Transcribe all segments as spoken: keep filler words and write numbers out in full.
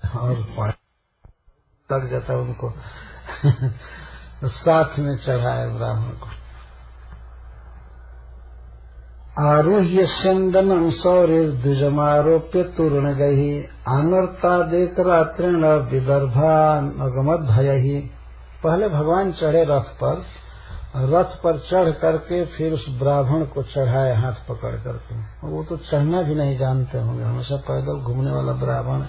और लग जाता उनको तो साथ में चढ़ाए ब्राह्मण को। आरुह्य चंदनम सौरिर द्विजमारोप्य तूर्ण गही अनर्तादेक रात्रिण विदर्भानगमध्य। पहले भगवान चढ़े रथ पर, रथ पर चढ़ करके फिर उस ब्राह्मण को चढ़ाए हाथ पकड़ करके। वो तो चढ़ना भी नहीं जानते होंगे, हमेशा पैदल घूमने वाला ब्राह्मण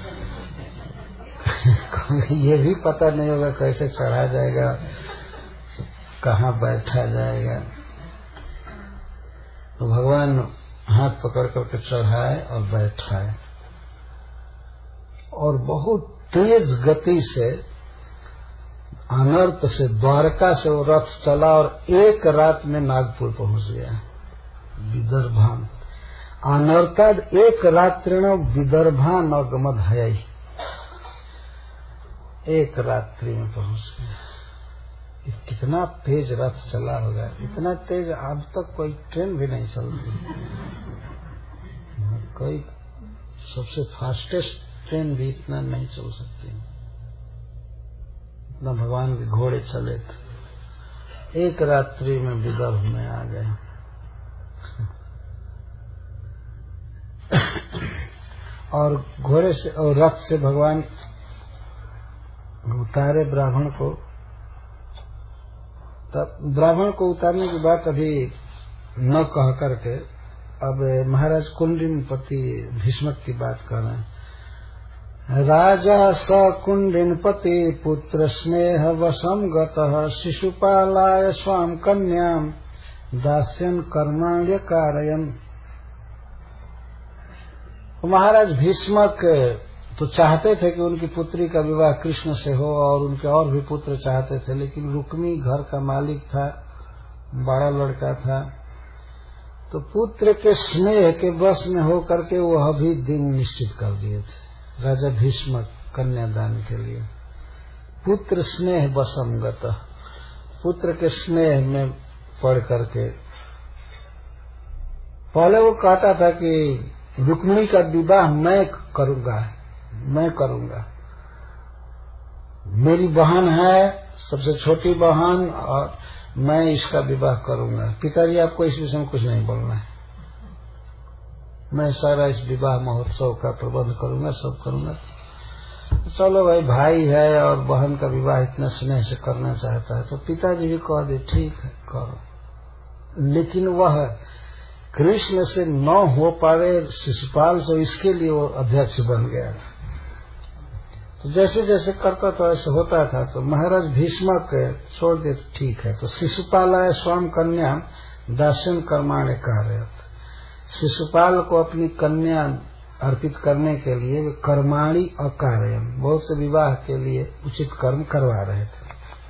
ये भी पता नहीं होगा कैसे चढ़ा जाएगा, कहाँ बैठा जाएगा। तो भगवान हाथ पकड़ करके चढ़ाए और बैठाए और बहुत तेज गति से अनर्त से द्वारका से वो रथ चला और एक रात में नागपुर पहुंच गया। विदर्भान अनर्ताद एक रात्रिण विदर्भान अगमध्य, एक रात्रि में पहुंच गया। कितना तेज रथ चला होगा, इतना तेज अब तक कोई ट्रेन भी नहीं चलती, कोई सबसे फास्टेस्ट ट्रेन भी इतना नहीं चल सकती, इतना भगवान के घोड़े चले थे। एक रात्रि में विदर्भ में आ गए। और घोड़े से और रथ से भगवान उतारे ब्राह्मण को। तब ब्राह्मण को उतारने की बात अभी न कह करके अब महाराज कुंडिनपति भीष्मक की बात कर रहे हैं। राजा स कुंडिनपति पुत्र स्नेह वशम गतः शिशुपालाय स्वाम कन्याम दास्यन कर्माण्य कारयन। महाराज भीष्मक तो चाहते थे कि उनकी पुत्री का विवाह कृष्ण से हो और उनके और भी पुत्र चाहते थे, लेकिन रुक्मी घर का मालिक था, बड़ा लड़का था, तो पुत्र के स्नेह के वश में हो करके वो अभी दिन निश्चित कर दिए थे राजा भीष्मक कन्यादान के लिए। पुत्र स्नेह वशमगत, पुत्र के स्नेह में पढ़ करके पहले वो कहता था कि रुक्मिणी का विवाह मैं करूंगा, मैं करूंगा, मेरी बहन है सबसे छोटी बहन और मैं इसका विवाह करूंगा। पिताजी आपको इस विषय में कुछ नहीं बोलना है, मैं सारा इस विवाह महोत्सव का प्रबंध करूंगा, सब करूंगा। चलो भाई, भाई है और बहन का विवाह इतना स्नेह से करना चाहता है तो पिताजी भी कह दे ठीक है करो। लेकिन वह कृष्ण से न हो पावे शिशुपाल से, इसके लिए वो अध्यक्ष बन गया। तो जैसे जैसे करता था ऐसे होता था। तो महाराज भीष्मक छोड़ दे ठीक है। तो शिशुपालाय स्वाम कन्या दास्यन कर्माण्य कारयत, शिशुपाल को अपनी कन्या अर्पित करने के लिए वे कर्माणि अकारयन, बहुत से विवाह के लिए उचित कर्म करवा रहे थे।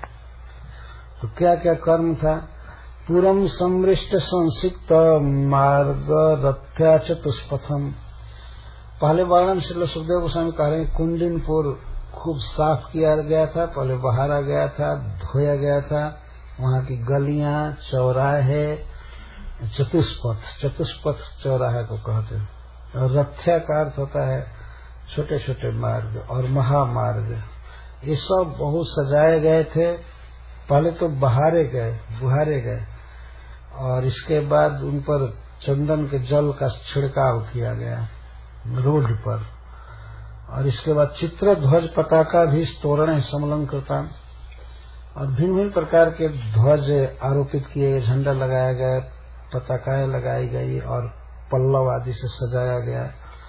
तो क्या क्या कर्म था? पूरम समृष्ट संसिक्त मार्ग रथ्या चतुष्पथम। पहले वर्णन श्रील सुखदेव गोस्वामी कह रहे हैं कुंडिनपुर खूब साफ किया गया था, पहले बहारा गया था, धोया गया था, वहाँ की गलियां चौराहे चतुष्पथ, चतुष्पथ चौराहे को कहते हैं। और रथ्या का अर्थ होता है छोटे छोटे मार्ग और महामार्ग, ये सब बहुत सजाए गए थे। पहले तो बहारे गए, बुहारे गए और इसके बाद उन पर चंदन के जल का छिड़काव किया गया रोड पर। और इसके बाद चित्र ध्वज पताका भी तोरण समलंकृता और भिन्न भिन्न प्रकार के ध्वज आरोपित किए गए, झंडा लगाया गया, पताकाएं लगाई गई और पल्लव आदि से सजाया गया।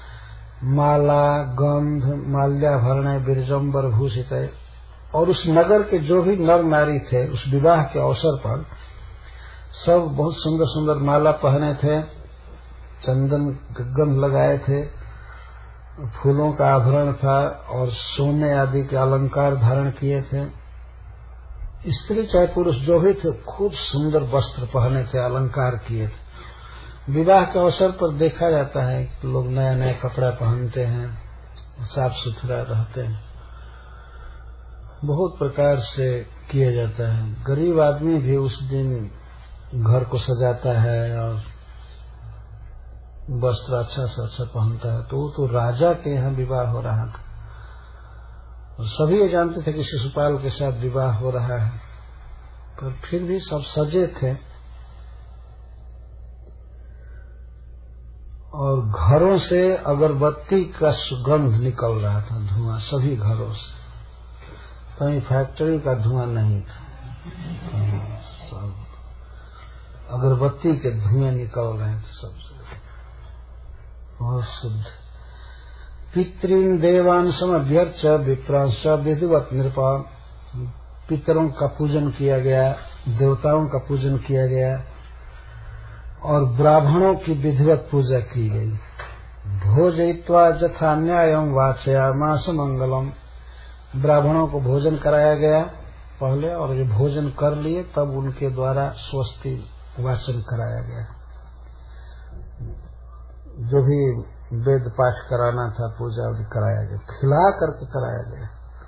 माला गंध माल्याभरण बिरजम्बर भूषित। और उस नगर के जो भी नर नारी थे उस विवाह के अवसर पर सब बहुत सुंदर सुंदर माला पहने थे, चंदन गंध लगाए थे, फूलों का आभरण था और सोने आदि के अलंकार धारण किए थे। स्त्री चाहे पुरुष जो भी थे खूब सुंदर वस्त्र पहने थे, अलंकार किए थे। विवाह के अवसर पर देखा जाता है कि लोग नया नया कपड़ा पहनते हैं, साफ सुथरा रहते हैं, बहुत प्रकार से किया जाता है। गरीब आदमी भी उस दिन घर को सजाता है और वस्त्र अच्छा से अच्छा पहनता है। तो वो तो राजा के यहाँ विवाह हो रहा था, और सभी ये जानते थे कि शिशुपाल के साथ विवाह हो रहा है, पर फिर भी सब सजे थे और घरों से अगरबत्ती का सुगंध निकल रहा था, धुआं सभी घरों से। कहीं फैक्ट्री का धुआं नहीं था, सब अगरबत्ती के धुएं निकल रहे थे सबसे, बहुत शुद्ध। पितृन देवान समभ्यर्च विप्रांश विधिवत नृपा, पितरों का पूजन किया गया, देवताओं का पूजन किया गया और ब्राह्मणों की विधिवत पूजा की गई। भोजयित्वा जथा न्यायम वाचयामास मंगलम, ब्राह्मणों को भोजन कराया गया पहले और ये भोजन कर लिए तब उनके द्वारा स्वस्ति वाचन कराया गया। जो भी वेद पाठ कराना था पूजा कराया गया, खिला करके कराया गया।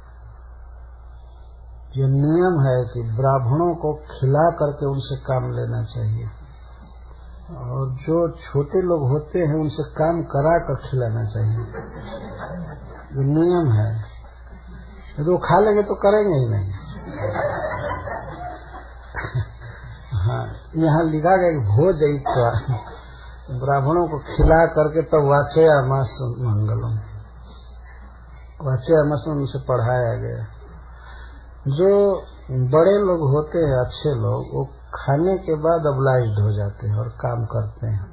ये नियम है कि ब्राह्मणों को खिला करके उनसे काम लेना चाहिए और जो छोटे लोग होते हैं उनसे काम करा कर खिलाना चाहिए। ये नियम है, तो खा लेंगे तो करेंगे ही नहीं। हाँ, यहाँ लिखा गया कि भोजयित्वा, ब्राह्मणों को खिला करके तब तो वाचयामास मंगलम, वाचयामास में उनसे पढ़ाया गया। जो बड़े लोग होते हैं, अच्छे लोग, वो खाने के बाद अब्लाइज्ड हो जाते हैं और काम करते हैं।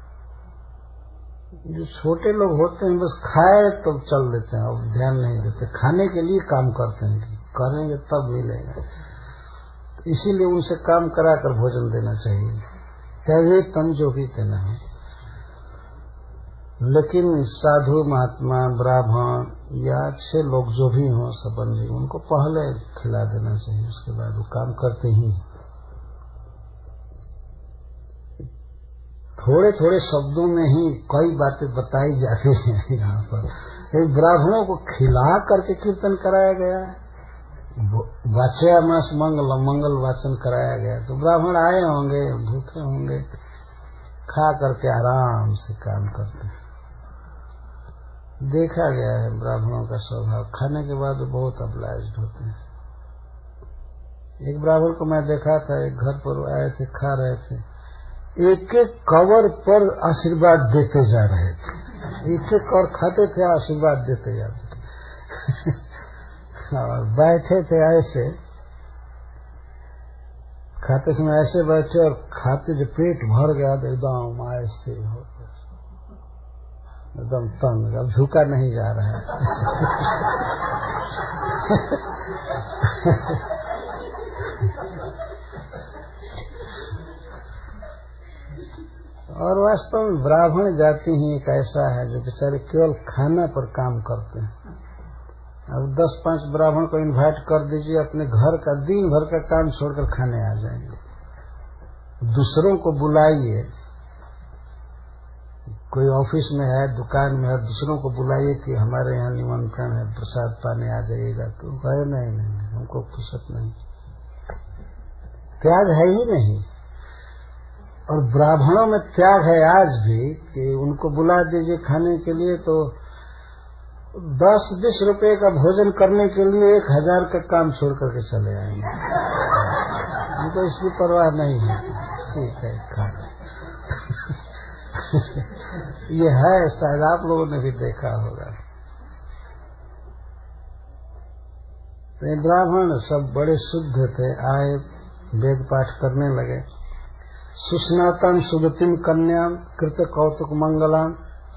जो छोटे लोग होते हैं बस खाए तो चल देते हैं और ध्यान नहीं देते, खाने के लिए काम करते हैं कि करेंगे तब मिलेगा। इसीलिए उनसे काम कराकर भोजन देना चाहिए, चाहे वे तन जो भी देना हो। लेकिन साधु महात्मा ब्राह्मण या अच्छे लोग जो भी हों संबंधी, उनको पहले खिला देना चाहिए, उसके बाद वो काम करते ही। थोड़े थोड़े शब्दों में ही कई बातें बताई जाती हैं यहाँ पर। एक ब्राह्मणों को खिला करके कीर्तन कराया गया, वाचयामास मंगल मंगल वाचन कराया गया, तो ब्राह्मण आए होंगे, भूखे होंगे, खा करके आराम से काम करते हैं। देखा गया है ब्राह्मणों का स्वभाव, खाने के बाद बहुत अब्लाइज्ड होते हैं। एक ब्राह्मण को मैं देखा था, एक घर पर आए थे, खा रहे थे, एक एक कवर पर आशीर्वाद देते जा रहे थे, एक एक और खाते थे आशीर्वाद देते जाते थे। और बैठे थे ऐसे, खाते समय ऐसे बैठे और खाते जो पेट भर गया तो एकदम ऐसे हो, एकदम तंग, अब झुका नहीं जा रहा है। और वास्तव में ब्राह्मण जाति ही एक ऐसा है जो बेचारे केवल खाना पर काम करते हैं। अब दस पांच ब्राह्मण को इनवाइट कर दीजिए, अपने घर का दिन भर का काम छोड़कर खाने आ जाएंगे। दूसरों को बुलाइए, कोई ऑफिस में है, दुकान में है, दूसरों को बुलाइए कि हमारे यहाँ निमंत्रण है, प्रसाद पाने आ जाइएगा, तो कहे नहीं नहीं हमको फुर्सत नहीं, त्याग है ही नहीं। और ब्राह्मणों में त्याग है आज भी कि उनको बुला दीजिए खाने के लिए तो दस बीस रुपए का भोजन करने के लिए एक हजार का काम छोड़ करके चले आएंगे। उनको इसकी परवाह नहीं है, ठीक है खा। ये है, शायद आप लोगों ने भी देखा होगा। तो ब्राह्मण सब बड़े शुद्ध थे, आए वेद पाठ करने लगे। सुस्नातम सुगतिम कन्याम कृत कौतुक मंगलाम,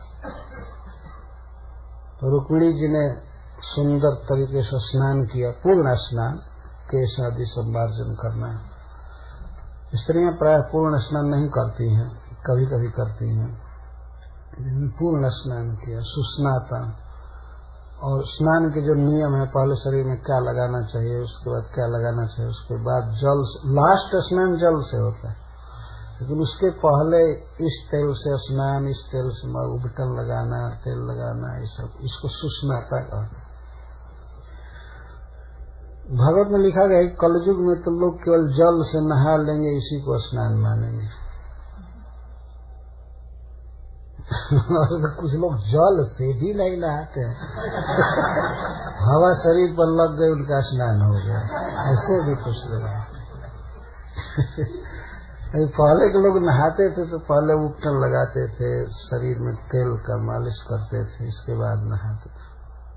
रुक्मिणी जी ने सुंदर तरीके से स्नान किया, पूर्ण स्नान, केश आदि संमार्जन करना। स्त्रियां प्राय पूर्ण स्नान नहीं करती हैं, कभी कभी करती हैं, पूर्ण स्नान किया, सुस्नातम। और स्नान के जो नियम है, पहले शरीर में क्या लगाना चाहिए, उसके बाद क्या लगाना चाहिए, उसके बाद जल, लास्ट स्नान जल से होता है, लेकिन उसके पहले इस तेल से स्नान, इस तेल से उबटन लगाना, तेल लगाना, ये सब, इसको सुस्नाता कहते हैं। भगवत में लिखा गया है कलयुग में तो लोग केवल जल से नहा लेंगे, इसी को स्नान मानेंगे। कुछ लोग जल से भी नहीं नहाते हैं। हवा शरीर पर लग गई, उनका स्नान हो गया। ऐसे भी कुछ लोग पहले के लोग नहाते थे तो पहले उपटन लगाते थे, शरीर में तेल का मालिश करते थे, इसके बाद नहाते थे।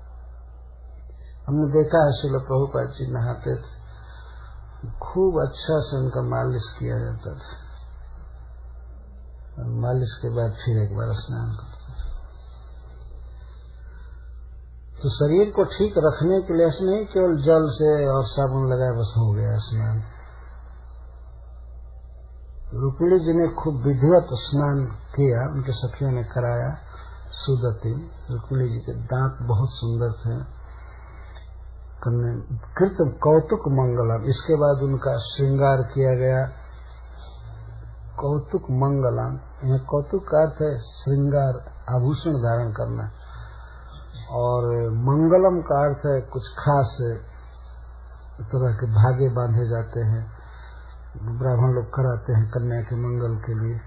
हमने देखा है श्रील प्रभुपाद जी नहाते थे, खूब अच्छा से उनका मालिश किया जाता था, और मालिश के बाद फिर एक बार स्नान करते थे। तो शरीर को ठीक रखने के लिए नहीं केवल जल से और साबुन लगाए बस हो गया स्नान। रुक्मिणी जी ने खूब विधिवत स्नान किया, उनके सखियों ने कराया। सुदती रुक्मिणी जी के दांत बहुत सुंदर थे, कृत कौतुक मंगलम, इसके बाद उनका श्रृंगार किया गया। कौतुक मंगलम, यह कौतुक का अर्थ है श्रृंगार, आभूषण धारण करना, और मंगलम का अर्थ है कुछ खास तरह के धागे बांधे जाते हैं, ब्राह्मण लोग कराते हैं कन्या के मंगल के लिए।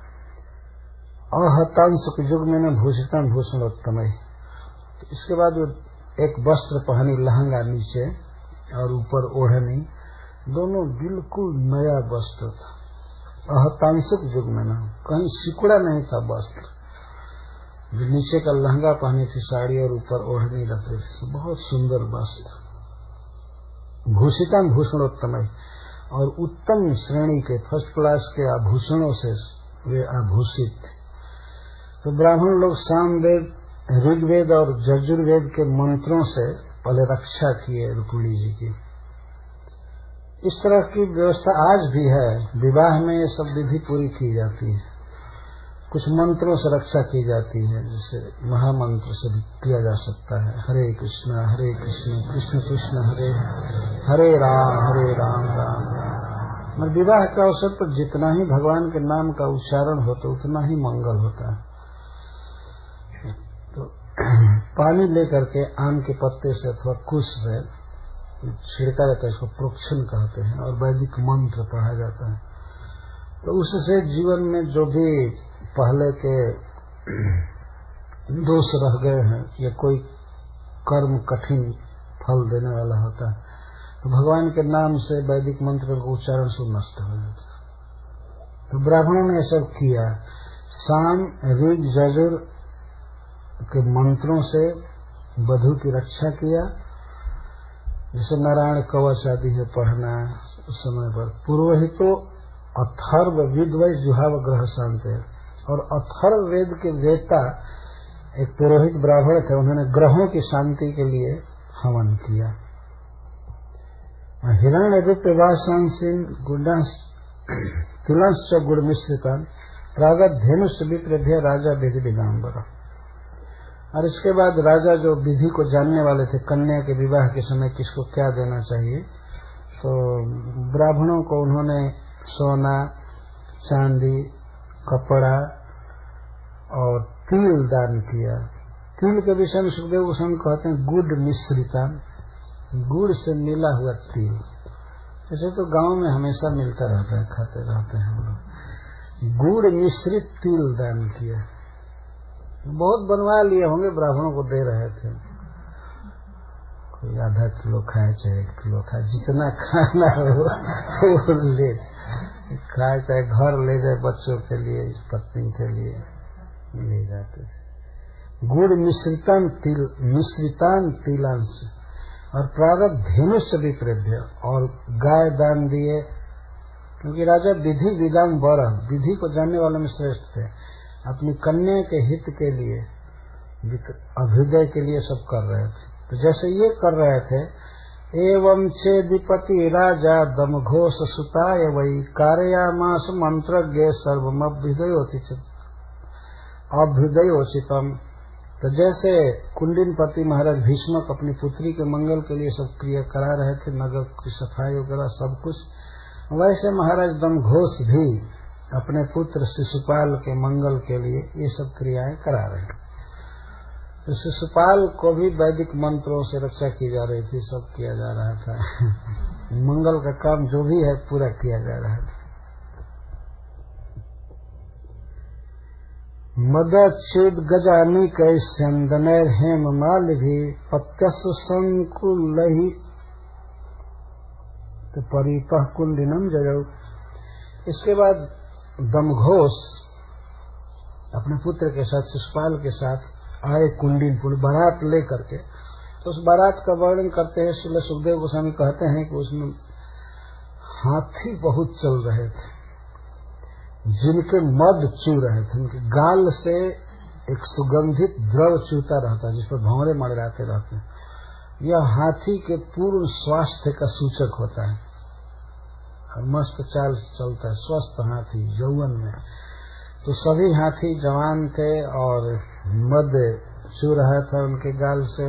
अहतांश के युग में भूषितम भूषणोत्तम। इसके बाद वो एक वस्त्र पहनी, लहंगा नीचे और ऊपर ओढ़नी, दोनों बिल्कुल नया वस्त्र था। अहतांशिक युग में ना कहीं सिकुड़ा नहीं था वस्त्र, जो नीचे का लहंगा पहनी थी साड़ी और ऊपर ओढ़नी रखी थी, बहुत सुंदर वस्त्र। भूषितम भूषणोत्तम, और उत्तम श्रेणी के फर्स्ट क्लास के आभूषणों से वे आभूषित थे। तो ब्राह्मण लोग सामवेद, ऋग्वेद और यजुर्वेद के मंत्रों से पहले रक्षा किए रुक्मिणी जी की। इस तरह की व्यवस्था आज भी है, विवाह में ये सब विधि पूरी की जाती है। कुछ मंत्रों से रक्षा की जाती है, जैसे महामंत्र से भी किया जा सकता है, हरे कृष्ण हरे कृष्ण कृष्ण कृष्ण हरे हरे राम हरे राम राम राम। विवाह के अवसर पर जितना ही भगवान के नाम का उच्चारण हो तो उतना ही मंगल होता है। तो पानी लेकर के आम के पत्ते से अथवा कुश से छिड़का जाता है, इसको प्रोक्षण कहते हैं, और वैदिक मंत्र पढ़ा जाता है। तो उससे जीवन में जो भी पहले के दोष रह गए हैं या कोई कर्म कठिन फल देने वाला होता है, तो भगवान के नाम से वैदिक मंत्र का उच्चारण से नष्ट हो जाता है। तो ब्राह्मणों ने ऐसा किया, साम ऋग यजुर के मंत्रों से वधू की रक्षा किया, जैसे नारायण कवच आदि है पढ़ना उस समय पर। पुरोहितो अथर्व विद्वै जुहाव ग्रह शांति, और अथर्व वेद के वेता एक पुरोहित ब्राह्मण थे, उन्होंने ग्रहों की शांति के लिए हवन किया। हिरण्य रूप वासांसिन गुडांश तिलंश गुड़ मिश्रितन प्रागत धेनुष विप्रभ्य राजा विधि विदाम्बर। और इसके बाद राजा जो विधि को जानने वाले थे, कन्या के विवाह के समय किसको क्या देना चाहिए, तो ब्राह्मणों को उन्होंने सोना चांदी कपड़ा और तिल दान किया। तिल के विषय में सुखदेव गोस्वामी कहते हैं गुड़ मिश्रिता, गुड़ से मिला हुआ तिल। ऐसे तो गांव में हमेशा मिलता रहता है, खाते रहते हैं हम लोग। गुड़ मिश्रित तिल दान किया, बहुत बनवा लिए होंगे, ब्राह्मणों को दे रहे थे। कोई आधा किलो खाए चाहे एक किलो खाए, जितना खाना हो ले खाए, चाहे घर ले जाए, बच्चों के लिए पत्नी के लिए ले जाते थे। गुड़ मिश्रितान तिल मिश्रितान तिलांश, और प्रारब्ध धेनुष विप्रभ्य, और गाय दान दिए, क्योंकि राजा विधि विधान बर, विधि को जानने वालों में श्रेष्ठ थे। अपनी कन्या के हित के लिए, अभ्युदय के लिए सब कर रहे थे। तो जैसे ये कर रहे थे, एवं चेदिपति राजा दम घोष सुताय वही कारयामास मंत्रज्ञ सर्वम अभ्युदयोचितम। तो जैसे कुंडिनपति महाराज भीष्मक अपनी पुत्री के मंगल के लिए सब क्रिया करा रहे थे, नगर की सफाई वगैरह सब कुछ, वैसे महाराज दमघोष भी अपने पुत्र शिशुपाल के मंगल के लिए ये सब क्रियाएं करा रहे हैं। तो शिशुपाल को भी वैदिक मंत्रों से रक्षा की जा रही थी, सब किया जा रहा था। मंगल का काम जो भी है पूरा किया जा रहा था। मदच्युत गजानी कै स्यंदनैर हेम माल भी पत्यस संकुल ही तो परिपह कुंडिनम जयौ। इसके बाद दमघोष अपने पुत्र के साथ शिशुपाल के साथ आए कुंडिनपुर बारात लेकर के। तो उस बारात का वर्णन करते हैं श्रील सुखदेव गोस्वामी कहते हैं कि उसमें हाथी बहुत चल रहे थे, जिनके मद चू रहे थे, उनके गाल से एक सुगंधित द्रव चूता रहता है जिस पर भंवरे मड़राते रहते हैं। यह हाथी के पूर्ण स्वास्थ्य का सूचक होता है और मस्त चाल से चलता है, स्वस्थ हाथी यौवन में। तो सभी हाथी जवान थे और मद चू रहा था उनके गाल से।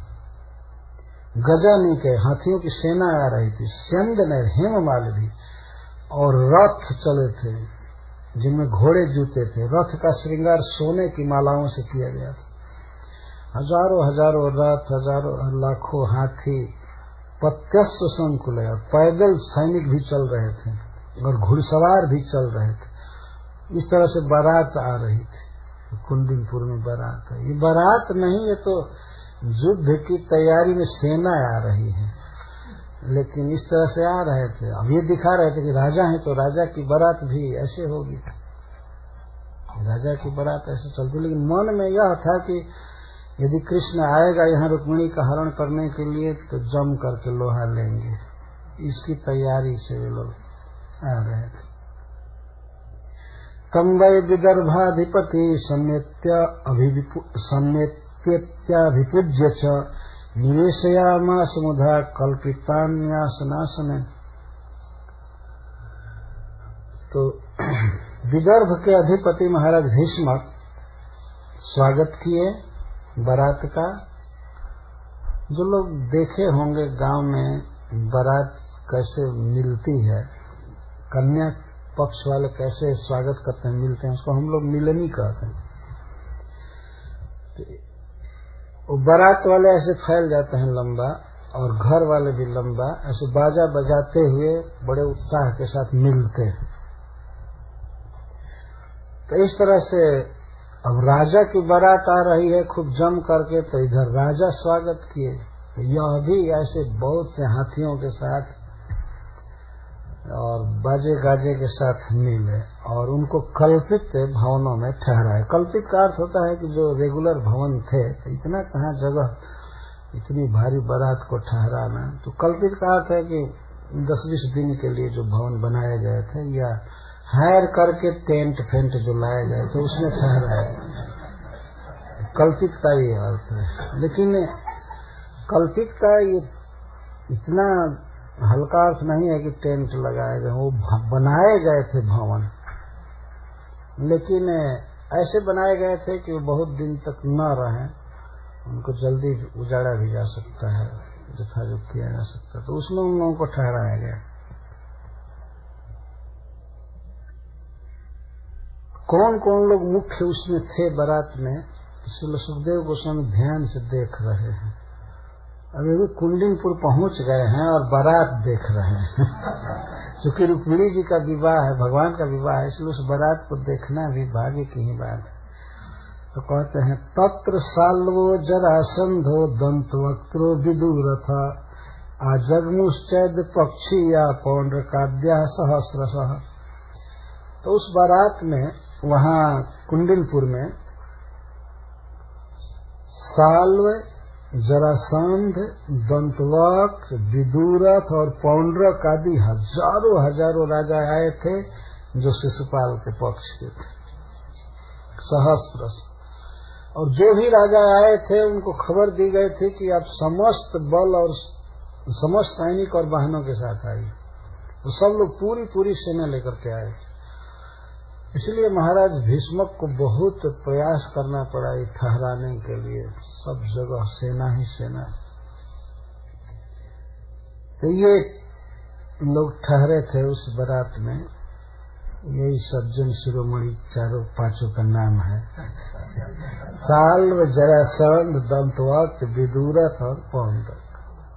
गजानी के हाथियों की सेना आ रही थी, स्यंद ने हेममाल भी, और रथ चले थे जिनमें घोड़े जूते थे। रथ का श्रृंगार सोने की मालाओं से किया गया था। हजारों हजारों रथ, हजारों लाखों हाथी, पत्यस्व संकुल, पैदल सैनिक भी चल रहे थे और घुड़सवार भी चल रहे थे। इस तरह से बारात आ रही थी। कुंडिनपुर में बारात है। ये बारात नहीं, ये तो युद्ध की तैयारी में सेना आ रही है, लेकिन इस तरह से आ रहे थे। अब ये दिखा रहे थे कि राजा है तो राजा की बारात भी ऐसे होगी, राजा की बारात ऐसे चलती। लेकिन मन में यह था कि यदि कृष्ण आएगा यहाँ रुक्मिणी का हरण करने के लिए तो जम करके लोहा लेंगे। इसकी तैयारी से वे लोग आ रहे थे। तम वै विदर्भाधिपति समेत्य समेत्यत्याभिपूज्य च निवेशयामास मुधा कल्पितान्यासनासने। तो विदर्भ के अधिपति महाराज भीष्मक स्वागत किए बारात का। जो लोग देखे होंगे गांव में बारात कैसे मिलती है, कन्या पक्ष वाले कैसे स्वागत करते हैं, मिलते हैं, उसको हम लोग मिलनी कहते हैं। तो बारात वाले ऐसे फैल जाते हैं लंबा, और घर वाले भी लंबा, ऐसे बाजा बजाते हुए बड़े उत्साह के साथ मिलते हैं। तो इस तरह से अब राजा की बारात आ रही है खूब जम करके, तो इधर राजा स्वागत किए। तो यह भी ऐसे बहुत से हाथियों के साथ और बाजे गाजे के साथ मिले और उनको कल्पित भवनों में ठहराए। कल्पित का अर्थ होता है कि जो रेगुलर भवन थे, तो इतना कहाँ जगह, इतनी भारी बारात को ठहराना। तो कल्पित का अर्थ है कि दस बीस दिन के लिए जो भवन बनाए गए थे, या हायर करके टेंट फेंट जो लाए गए थे उसमें ठहराए। कल्पित का ये अर्थ है। लेकिन कल्पित का ये इतना हल्का अर्थ नहीं है कि टेंट लगाए गए, वो बनाए गए थे भवन, लेकिन ऐसे बनाए गए थे कि वो बहुत दिन तक न रहे, उनको जल्दी उजाड़ा भी जा सकता है, यथायुग किया जा सकता है। तो उसमें उन लोगों को ठहराया गया। कौन कौन लोग मुख्य उसमें थे बारात में, इसलिए सुखदेव गोस्वामी ध्यान से देख रहे हैं। अभी भी कुंडिनपुर पहुंच गए हैं और बारात देख रहे हैं। क्योंकि रुक्मिणी जी का विवाह है, भगवान का विवाह है, इसलिए उस बारात को देखना भी भाग्य की ही बात है। तो कहते हैं तत्र साल्वो जरासंधो दंतवक्त्रो विदुरथ आजग्मुश्चैद पक्षी या पौंड्रकाद्या सहस्रशः। तो उस बारात में वहां कुंडिनपुर में साल्व, जरासंध, दंतवक्त, विदुरथ और पौंड्रक आदि हजारों हजारों राजा आए थे जो शिशुपाल के पक्ष के थे, सहस्र। और जो भी राजा आए थे उनको खबर दी गई थी कि आप समस्त बल और समस्त सैनिक और वाहनों के साथ आइए। तो सब लोग पूरी पूरी सेना लेकर के आए थे। इसलिए महाराज भीष्मक को बहुत प्रयास करना पड़ा ये ठहराने के लिए, सब जगह सेना ही सेना। तो ये लोग ठहरे थे उस बारात में। यही सज्जन शिरोमणि चारों पांचों का नाम है। साल्व, जरासंध, दंतवक्त, विदुरथ और पौंड्रक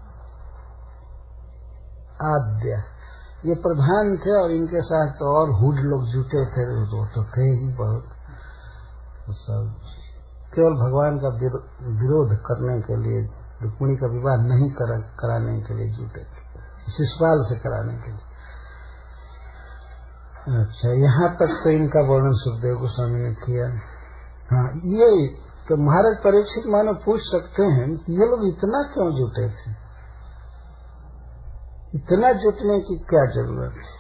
आद्य ये प्रधान थे। और इनके साथ तो और हुड लोग जुटे थे, तो, तो थे ही बहुत। तो सब केवल भगवान का विरोध करने के लिए, रुक्मिणी का विवाह नहीं कर, कराने के लिए जुटे, शिशुपाल से कराने के लिए। अच्छा, यहाँ तक तो इनका वर्णन सुखदेव गोस्वामी ने किया। हाँ, ये तो महाराज परीक्षित मानो पूछ सकते हैं ये लोग इतना क्यों जुटे थे, इतना जुटने की क्या जरूरत थी।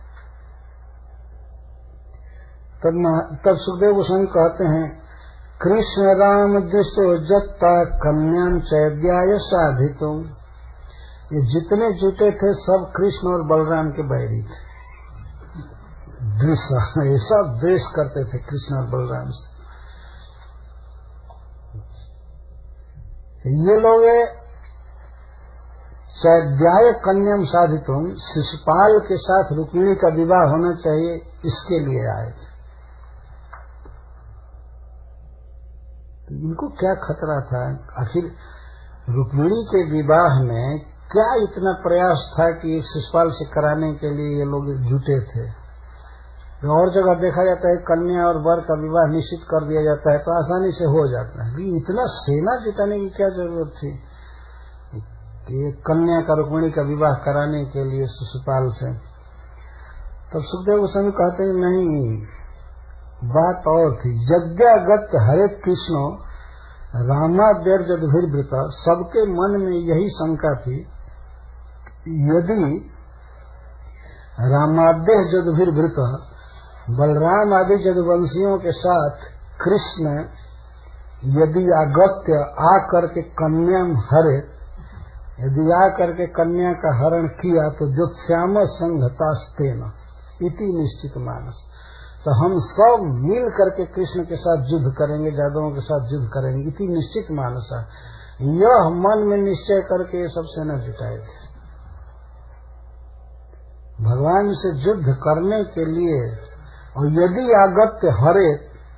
तब तब सुखदेव गोस्वामी कहते हैं, कृष्ण राम दृश्य जत्ता कन्याम चैद्याय साधितुम। ये जितने जुटे थे सब कृष्ण और बलराम के बैरी थे, द्वेष, ये सब द्वेष करते थे कृष्ण और बलराम से। ये लोग चैद्याय कन्याम साधितुम, शिशुपाल के साथ रुक्मिणी का विवाह होना चाहिए, इसके लिए आए थे। तो इनको क्या खतरा था, आखिर रुक्मिणी के विवाह में क्या इतना प्रयास था कि शिशुपाल से कराने के लिए ये लोग जुटे थे। और जगह देखा जाता है कन्या और वर का विवाह निश्चित कर दिया जाता है तो आसानी से हो जाता है, इतना सेना जुटाने की क्या जरूरत थी कि कन्या का रुक्मिणी का विवाह कराने के लिए शिशुपाल से। तब सुखदेव गोस्वामी कहते हैं नहीं, बात और थी। यज्ञागत हरे कृष्णो रामाद्यर जदुभिर्वृत, सबके मन में यही शंका थी, यदि रामाद्य जदुभिर्वृत, बलराम आदि जदुवंशियों के साथ कृष्ण यदि आगत्य आकर के कन्या हरे, यदि आकर के कन्या का हरण किया तो ज्योत्स्याम संघतास्तेन इति निश्चित मानस, तो हम सब मिल करके कृष्ण के साथ युद्ध करेंगे, जादवों के साथ युद्ध करेंगे, इति निश्चित मानस। यह मन में निश्चय करके ये सब सेना जुटाए थे भगवान से युद्ध करने के लिए। और यदि आगत्य हरे,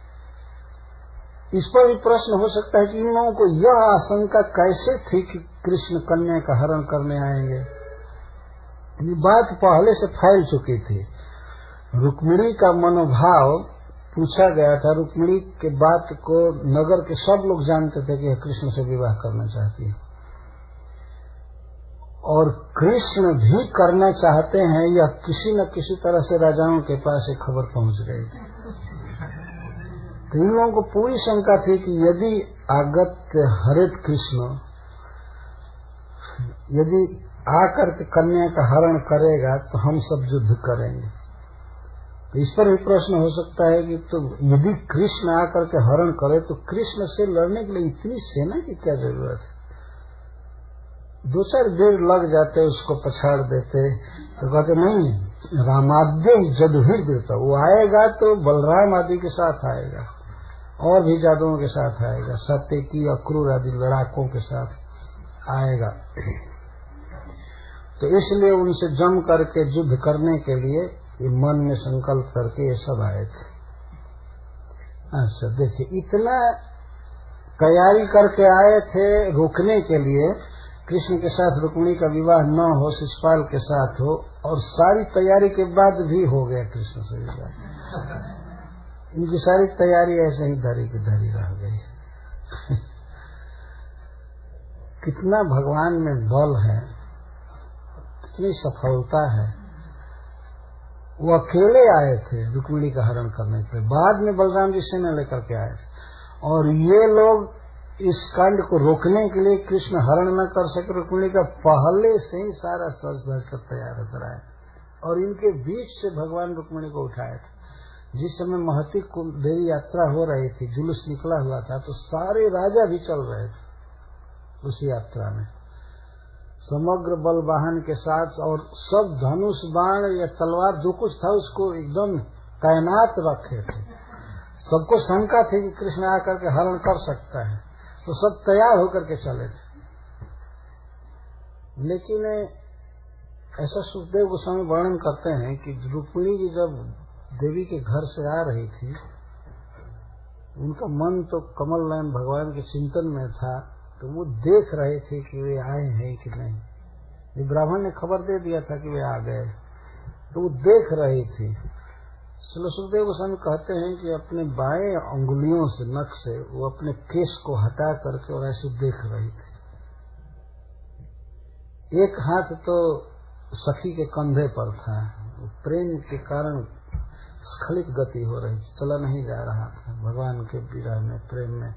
इस पर भी प्रश्न हो सकता है कि इन लोगों को यह आशंका कैसे थी कि कृष्ण कन्या का हरण करने आएंगे। ये बात पहले से फैल चुकी थी। रुक्मिणी का मनोभाव पूछा गया था, रुक्मिणी के बात को नगर के सब लोग जानते थे कि कृष्ण से विवाह करना चाहती है, और कृष्ण भी करना चाहते हैं, यह किसी न किसी तरह से राजाओं के पास एक खबर पहुंच गई थी। तो इन लोगों को पूरी शंका थी कि यदि आगत्य हरित कृष्ण यदि आकर के कन्या का हरण करेगा तो हम सब युद्ध करेंगे। तो इस पर भी प्रश्न हो सकता है कि तो यदि कृष्ण आकर के हरण करे तो कृष्ण से लड़ने के लिए इतनी सेना की क्या जरूरत है। दो चार देर लग जाते, उसको पछाड़ देते, तो कहते नहीं, रामाद्य जदुभिर देता, वो आएगा तो बलराम आदि के साथ आएगा और भी जादुओं के साथ आएगा, सत्यकी अक्रूर आदि लड़ाकों के साथ आएगा। तो इसलिए उनसे जम करके युद्ध करने के लिए ये मन में संकल्प करके ये सब आए थे। अच्छा देखिए, इतना तैयारी करके आए थे रोकने के लिए कृष्ण के साथ रुक्मिणी का विवाह न हो, शिशुपाल के साथ हो, और सारी तैयारी के बाद भी हो गया कृष्ण से विवाह। इनकी सारी तैयारी ऐसे ही धरी की धरी रह गई। कितना भगवान में बल है, कितनी सफलता है। वो अकेले आए थे रुक्मिणी का हरण करने के लिए, बाद में बलराम जी सेना लेकर के आए थे, और ये लोग इस कांड को रोकने के लिए कृष्ण हरण न कर सके रुक्मिणी का, पहले से ही सारा सज धज कर तैयार कराए, और इनके बीच से भगवान रुक्मिणी को उठाए थे। जिस समय महती देवी यात्रा हो रही थी, जुलूस निकला हुआ था, तो सारे राजा भी चल रहे थे उस यात्रा में, समग्र बल वाहन के साथ, और सब धनुष बाण या तलवार जो कुछ था उसको एकदम तैनात रखे थे। सबको शंका थी कि कृष्ण आकर के हरण कर सकता है, तो सब तैयार होकर के चले थे। लेकिन ऐसा सुखदेव गोस्वामी वर्णन करते हैं कि रुक्मिणी जी जब देवी के घर से आ रही थी, उनका मन तो कमल नयन भगवान के चिंतन में था, तो वो देख रहे थे कि वे आए हैं कि नहीं। ये ब्राह्मण ने खबर दे दिया था कि वे आ गए, तो वो देख रही थी। चलो सुखदेव गोस्वामी कहते हैं कि अपने बाएं अंगुलियों से नख से वो अपने केश को हटा करके और ऐसे देख रही थी। एक हाथ तो सखी के कंधे पर था, प्रेम के कारण स्खलित गति हो रही थी, चला नहीं जा रहा था भगवान के विरह में, प्रेम में।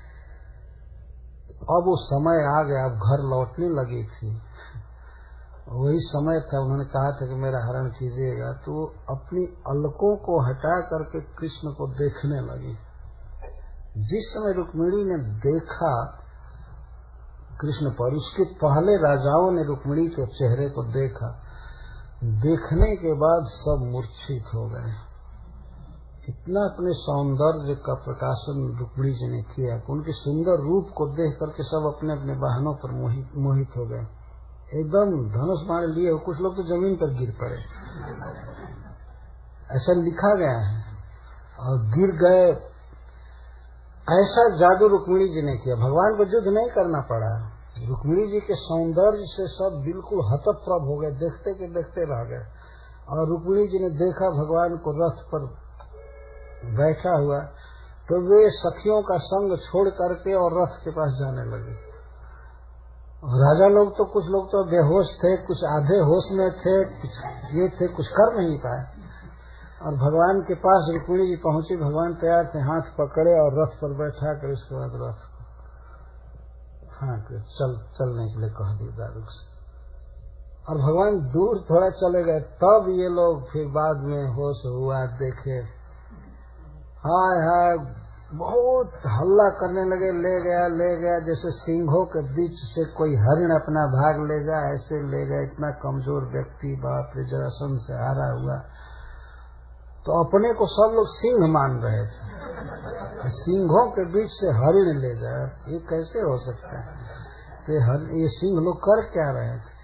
अब वो समय आ गया, अब घर लौटने लगी थी, वही समय था। उन्होंने कहा था कि मेरा हरण कीजिएगा, तो अपनी अलकों को हटा करके कृष्ण को देखने लगी। जिस समय रुक्मिणी ने देखा कृष्ण पर, उसके पहले राजाओं ने रुक्मिणी के चेहरे को देखा, देखने के बाद सब मूर्छित हो गए। इतना अपने सौंदर्य का प्रकाशन रुक्मिणी जी ने किया कि उनके सुंदर रूप को देख करके सब अपने अपने वाहनों पर मोहित मोहित हो गए, एकदम धनुष बाण लिए। कुछ लोग तो जमीन पर गिर पड़े, ऐसा लिखा गया है, और गिर गए। ऐसा जादू रुक्मिणी जी ने किया, भगवान को युद्ध नहीं करना पड़ा। रुक्मिणी जी के सौंदर्य से सब बिल्कुल हतप्रभ हो गए, देखते के देखते रह गए। और रुक्मिणी जी ने देखा भगवान को रथ पर बैठा हुआ, तो वे सखियों का संग छोड़ करके और रथ के पास जाने लगे। राजा लोग तो, कुछ लोग तो बेहोश थे, कुछ आधे होश में थे, कुछ ये थे, कुछ कर नहीं पाए। और भगवान के पास रुक्मिणी जी पहुंची, भगवान तैयार थे, हाथ पकड़े और रथ पर बैठा कर इसके बाद रथ को हाँ चल चलने के लिए कह दी दारुक से। और भगवान दूर थोड़ा चले गए, तब ये लोग फिर बाद में होश हुआ, देखे हाय हाय बहुत हल्ला करने लगे, ले गया ले गया, जैसे सिंहों के बीच से कोई हरिण अपना भाग ले जाए, ऐसे ले गया। इतना कमजोर व्यक्ति, बाप रे, जरासंध से हारा हुआ। तो अपने को सब लोग सिंह मान रहे थे, सिंहों के बीच से हरिण ले जाए, ये कैसे हो सकता है? तो हर, ये सिंह लोग कर क्या रहे थे?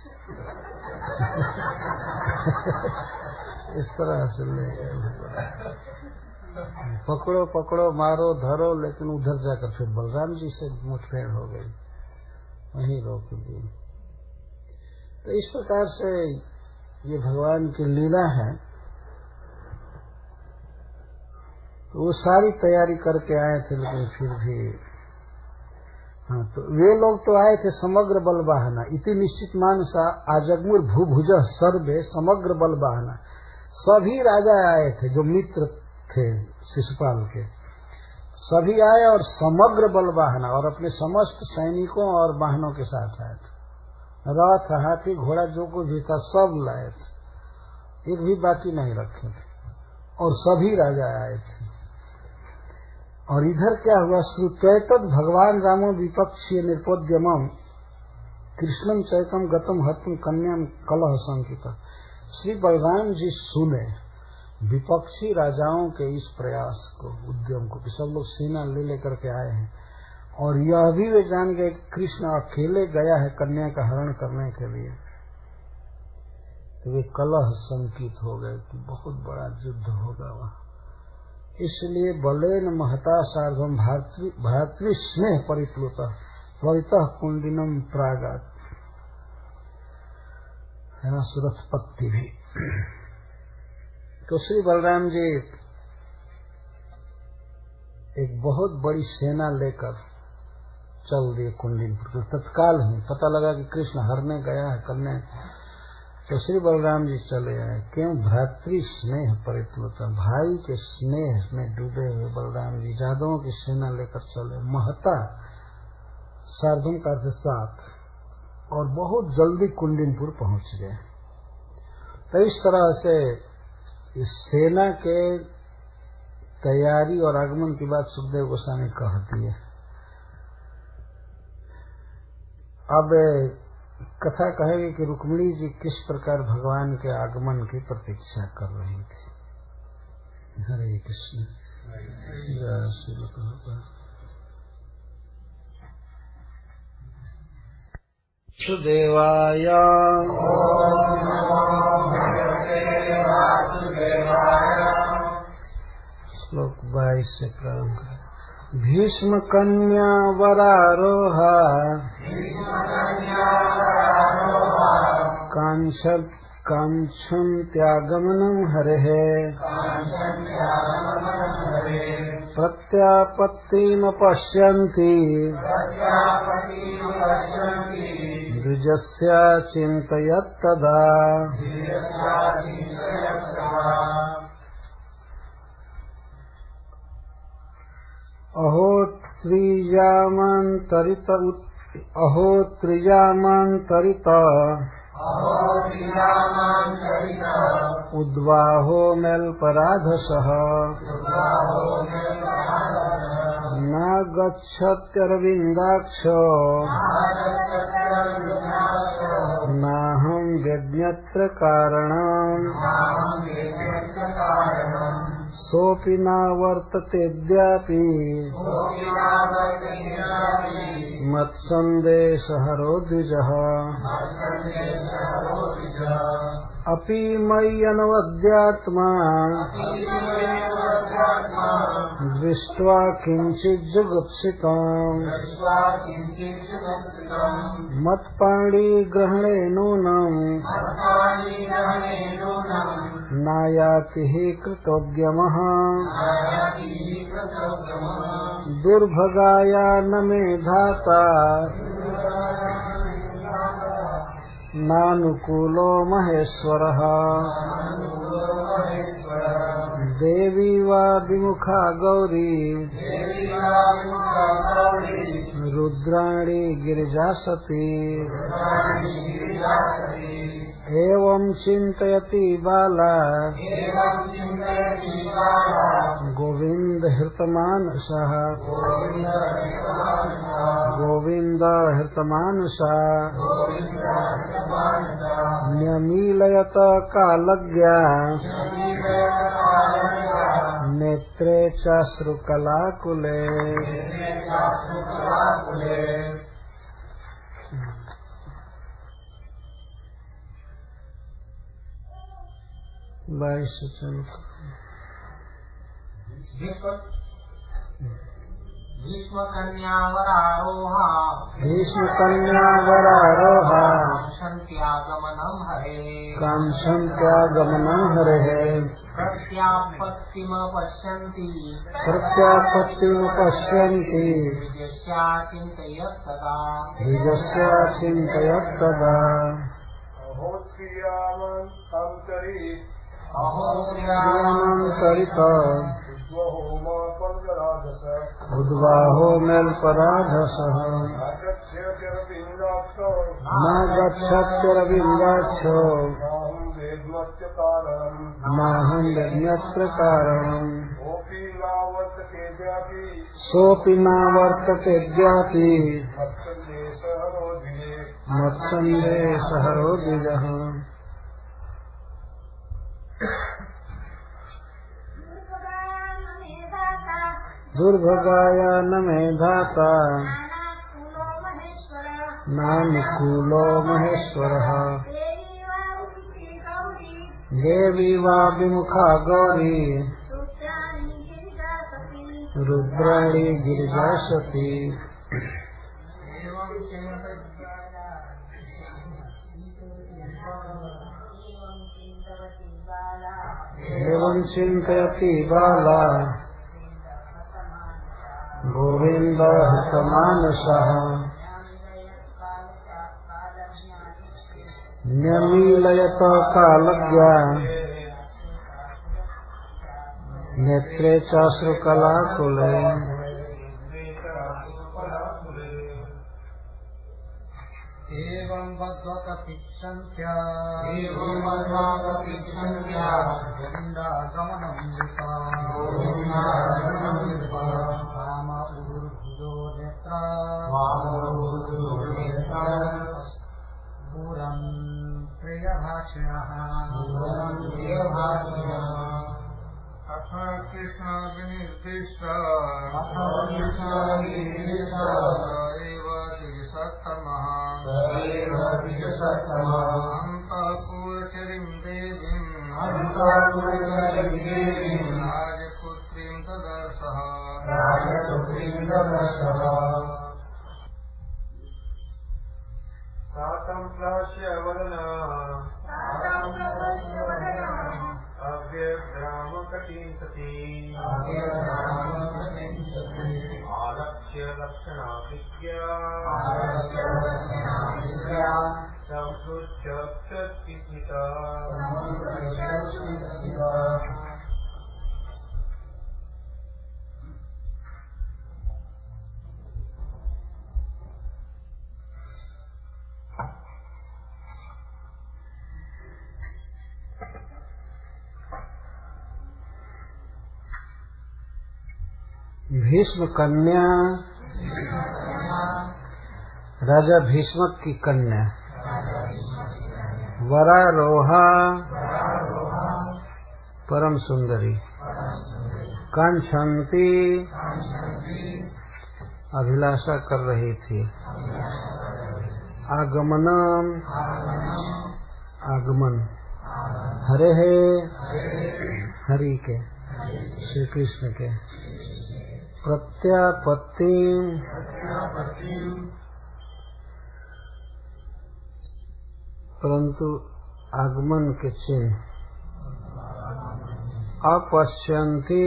इस तरह से ले गए, पकड़ो पकड़ो, मारो धरो, लेकिन उधर जाकर फिर बलराम जी से मुठभेड़ हो गई, वहीं रोक दी। तो इस प्रकार से ये भगवान की लीला है। तो वो सारी तैयारी करके आए थे, लेकिन फिर भी हाँ, तो वे लोग तो आए थे समग्र बल वाहना, इति निश्चित मानसा आजगमुर भूभुज सर्वे समग्र बल वाहना। सभी राजा आए थे जो मित्र थे शिशुपाल के, सभी आए और समग्र बल वाहना, और अपने समस्त सैनिकों और वाहनों के साथ आए थे। रथ, हाथी, घोड़ा, जो कुछ भी था सब लाए थे, एक भी बाकी नहीं रखे थे, और सभी राजा आए थे। और इधर क्या हुआ, श्रुत्वैतद भगवान रामो विपक्षीय निर्पोद्यमम कृष्णम चैकम गतम हतम कन्याम कलह संकिता। श्री बलराम जी सुने विपक्षी राजाओं के इस प्रयास को, उद्यम को, कि सब लोग सेना ले लेकर के आए हैं, और यह भी वे जान गए कि कृष्ण अकेले गया है कन्या का हरण करने के लिए। तो वे कलह संकित हो गए कि बहुत बड़ा युद्ध होगा वहाँ। इसलिए बलेन महता सार्धम भ्रातृ स्नेह परिप्लुत त्वरितः कुंडिनम प्रागात है ना, सुरथपत्ति भी। तो श्री बलराम जी एक बहुत बड़ी सेना लेकर चल दिए कुंडिनपुर। तत्काल ही पता लगा कि कृष्ण हरने गया है करने, तो श्री बलराम जी चले आए। क्यों? भ्रातृ स्नेह परिप्लुत, भाई के स्नेह में डूबे हुए बलराम जी जादवों की सेना लेकर चले। महता सार्धम का अर्थ साथ, और बहुत जल्दी कुंडिनपुर पहुंच गए। तो इस तरह से इस सेना के तैयारी और आगमन की बात सुखदेव गोस्वामी कहती है। अब कथा कहेगी कि रुक्मिणी जी किस प्रकार भगवान के आगमन की प्रतीक्षा कर रही थी। हरे कृष्ण। जय श्री प्रभुपाद। सुदेवाय श्लोक बाईस से प्रारंभ करें। भीष्म कन्या वरारोहा कांक्षन्त्यागमनं हरेः प्रत्यापत्तिमपश्यन्ति द्विजस्य चिन्तयत्तदा अहो त्रियामान्तरित अहो त्रियामान्तरित उद्वाहो मेल्पराधसः न गच्छत्यरविन्दाक्षो नाहं व्यज्ञत्र कारणम् सोऽपि न वर्ततेऽद्यापि मत्सन्देशहरो द्विजः अपि मय्यनवद्यात्मा दृष्ट्वा किञ्चिज्जुगुप्सितम् मत्पाणिग्रहणे नूनम् नायाति हि कृतोद्यमः दुर्भगाया न मे धाता नानुकूलो महेश्वरः देवी वा विमुखा गौरी रुद्राणी गिरिजासती एवं चिन्तयति बाला गोविंद हृतमानसः गोविंद हृतमानसा न्यमीलयत कालज्ञा नेत्रे चाश्रुकलाकुले बाईस भीष्म कन्यावरारोहा भीष्म कन्यावरारोहा कांक्षन्त्यागमनं हरे कांक्षन्त्यागमनं हरे प्रत्यापत्तिमपश्यन्ति प्रत्यापत्तिमपश्यन्ति द्विजस्या चिन्तयत्तदा द्विजस्या चिन्तयत्तदा अहोत्रियामन्तरित उद्वाहो मेल्पराधसः न गच्छत्यरविन्दाक्षो नाहं व्यज्ञत्र कारणम् सोऽपि न वर्ततेऽद्यापि मत्सन्देशहरो द्विजः दुर्भगाय न मे धाता नानुकूलो महेश्वरः देवी वा विमुखा गौरी रुद्राणी गिरिजासती एवं चिन्तयति बाला गोविंद हृतमानसः न्यमीलयत कालज्ञा नेत्रे चाश्रुकलाकुले एवं वद्वकपिच्छन्त्या एवं वद्वकपिच्छन्त्या गोविन्दागमनं विपा गोविन्दागमनं विपा वाम उरुर्भुजो नेत्रा वाम उरुर्भुजो नेत्रा दूरं प्रियभाषिणः दूरं प्रियभाषिणः अथ कृष्ण विनिर्दिष्ट अथ कृष्ण विनिर्दिष्ट सत्तमः अन्तःपुरचरीं देवीं राजपुत्रीं ददर्शः सातं प्रहस्य वदना काव्यग्राम कटीं सती आलक्ष्य लक्षणाभिज्ञा संसृज्य क्षतिस्मिता भीष्म कन्या राजा भीष्मक की कन्या वरारोहा परम सुंदरी कांक्षंती अभिलाषा कर रही थी आगमनम आगमन हरे है हरि के श्री कृष्ण के प्रत्यापत्ति परंतु आगमन के चिन्ह अपश्यंती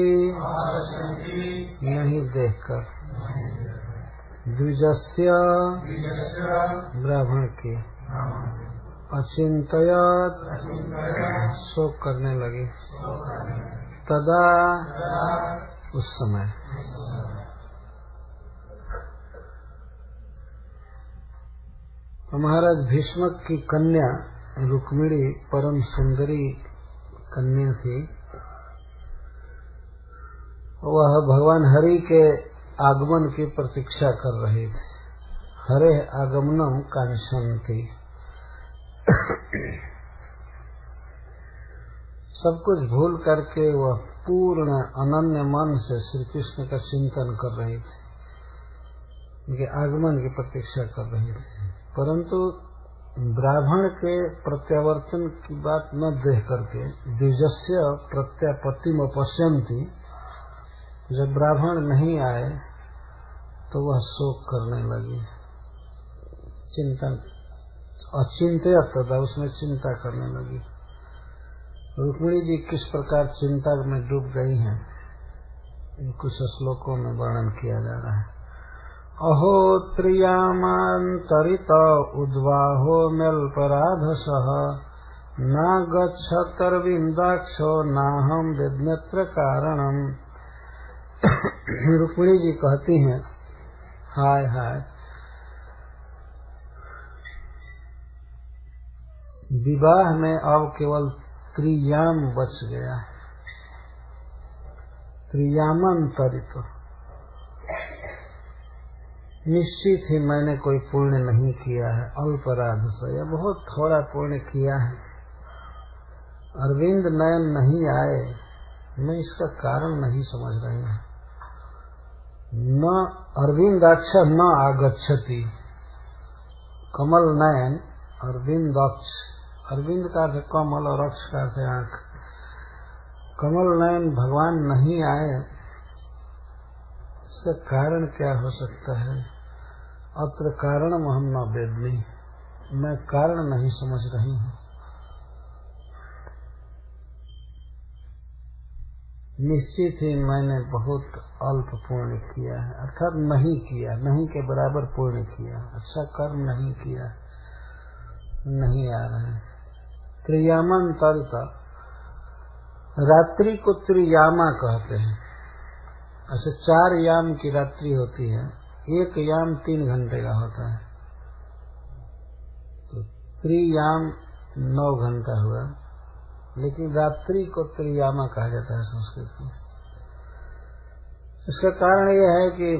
नहीं देखकर द्विजस्य ब्राह्मण की अचिंतयत शोक करने लगी तदा उस समय तो महाराज भीष्मक की कन्या रुक्मिणी परम सुंदरी कन्या थी। वह भगवान हरि के आगमन की प्रतीक्षा कर रही थी। हरे आगमनम कांक्षन्ति सब कुछ भूल करके वह पूर्ण अनन्य मन से श्री कृष्ण का चिंतन कर रही थी, उनके आगमन की प्रतीक्षा कर रही थी। परंतु ब्राह्मण के प्रत्यावर्तन की बात न देख करके द्विजस्य प्रत्यापत्तिम पश्यन्ति, जब ब्राह्मण नहीं आए तो वह शोक करने लगी, चिंतन अचिंत्य तथा उसमें चिंता करने लगी। रुक्मिणी जी किस प्रकार चिंता में डूब गई हैं, कुछ श्लोकों में वर्णन किया जा रहा है। अहो त्रियामान्तरित उद्वाहो मेल्पराधसः न गच्छतर्विन्दाक्षो नाहं विद्यत्र कारणम। रुक्मिणी जी कहती हैं, हाय हाय विवाह में अब केवल त्रियाम बच गया। त्रियामांतरित निश्चित ही मैंने कोई पुण्य नहीं किया है, अल्पराध से या बहुत थोड़ा पुण्य किया है। अरविंद नयन नहीं आए, मैं इसका कारण नहीं समझ रही हूँ। न अरविंदाक्ष न आगच्छति, कमल नयन अरविंदाक्ष, अरविंद का अर्थ कमल और अक्ष का अर्थ आंख। कमल नयन भगवान नहीं आए, इसका कारण क्या हो सकता है? अत्र कारणम हम न वेदनी, मैं कारण नहीं समझ रही हूँ। निश्चित ही मैंने बहुत अल्प पुण्य किया है, अर्थात नहीं किया, नहीं के बराबर पुण्य किया, अच्छा कर्म नहीं किया, नहीं आ रहे हैं। त्रियामांतरित, रात्रि को त्रियामा कहते हैं। ऐसे चार याम की रात्रि होती है, एक याम तीन घंटे का होता है, तो त्रियाम नौ घंटा हुआ, लेकिन रात्रि को त्रियामा कहा जाता है संस्कृत में। इसका कारण यह है कि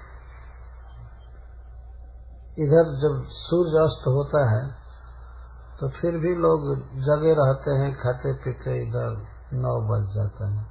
इधर जब सूर्य अस्त होता है तो फिर भी लोग जगे रहते हैं, खाते पीते, इधर नौ बज जाता है,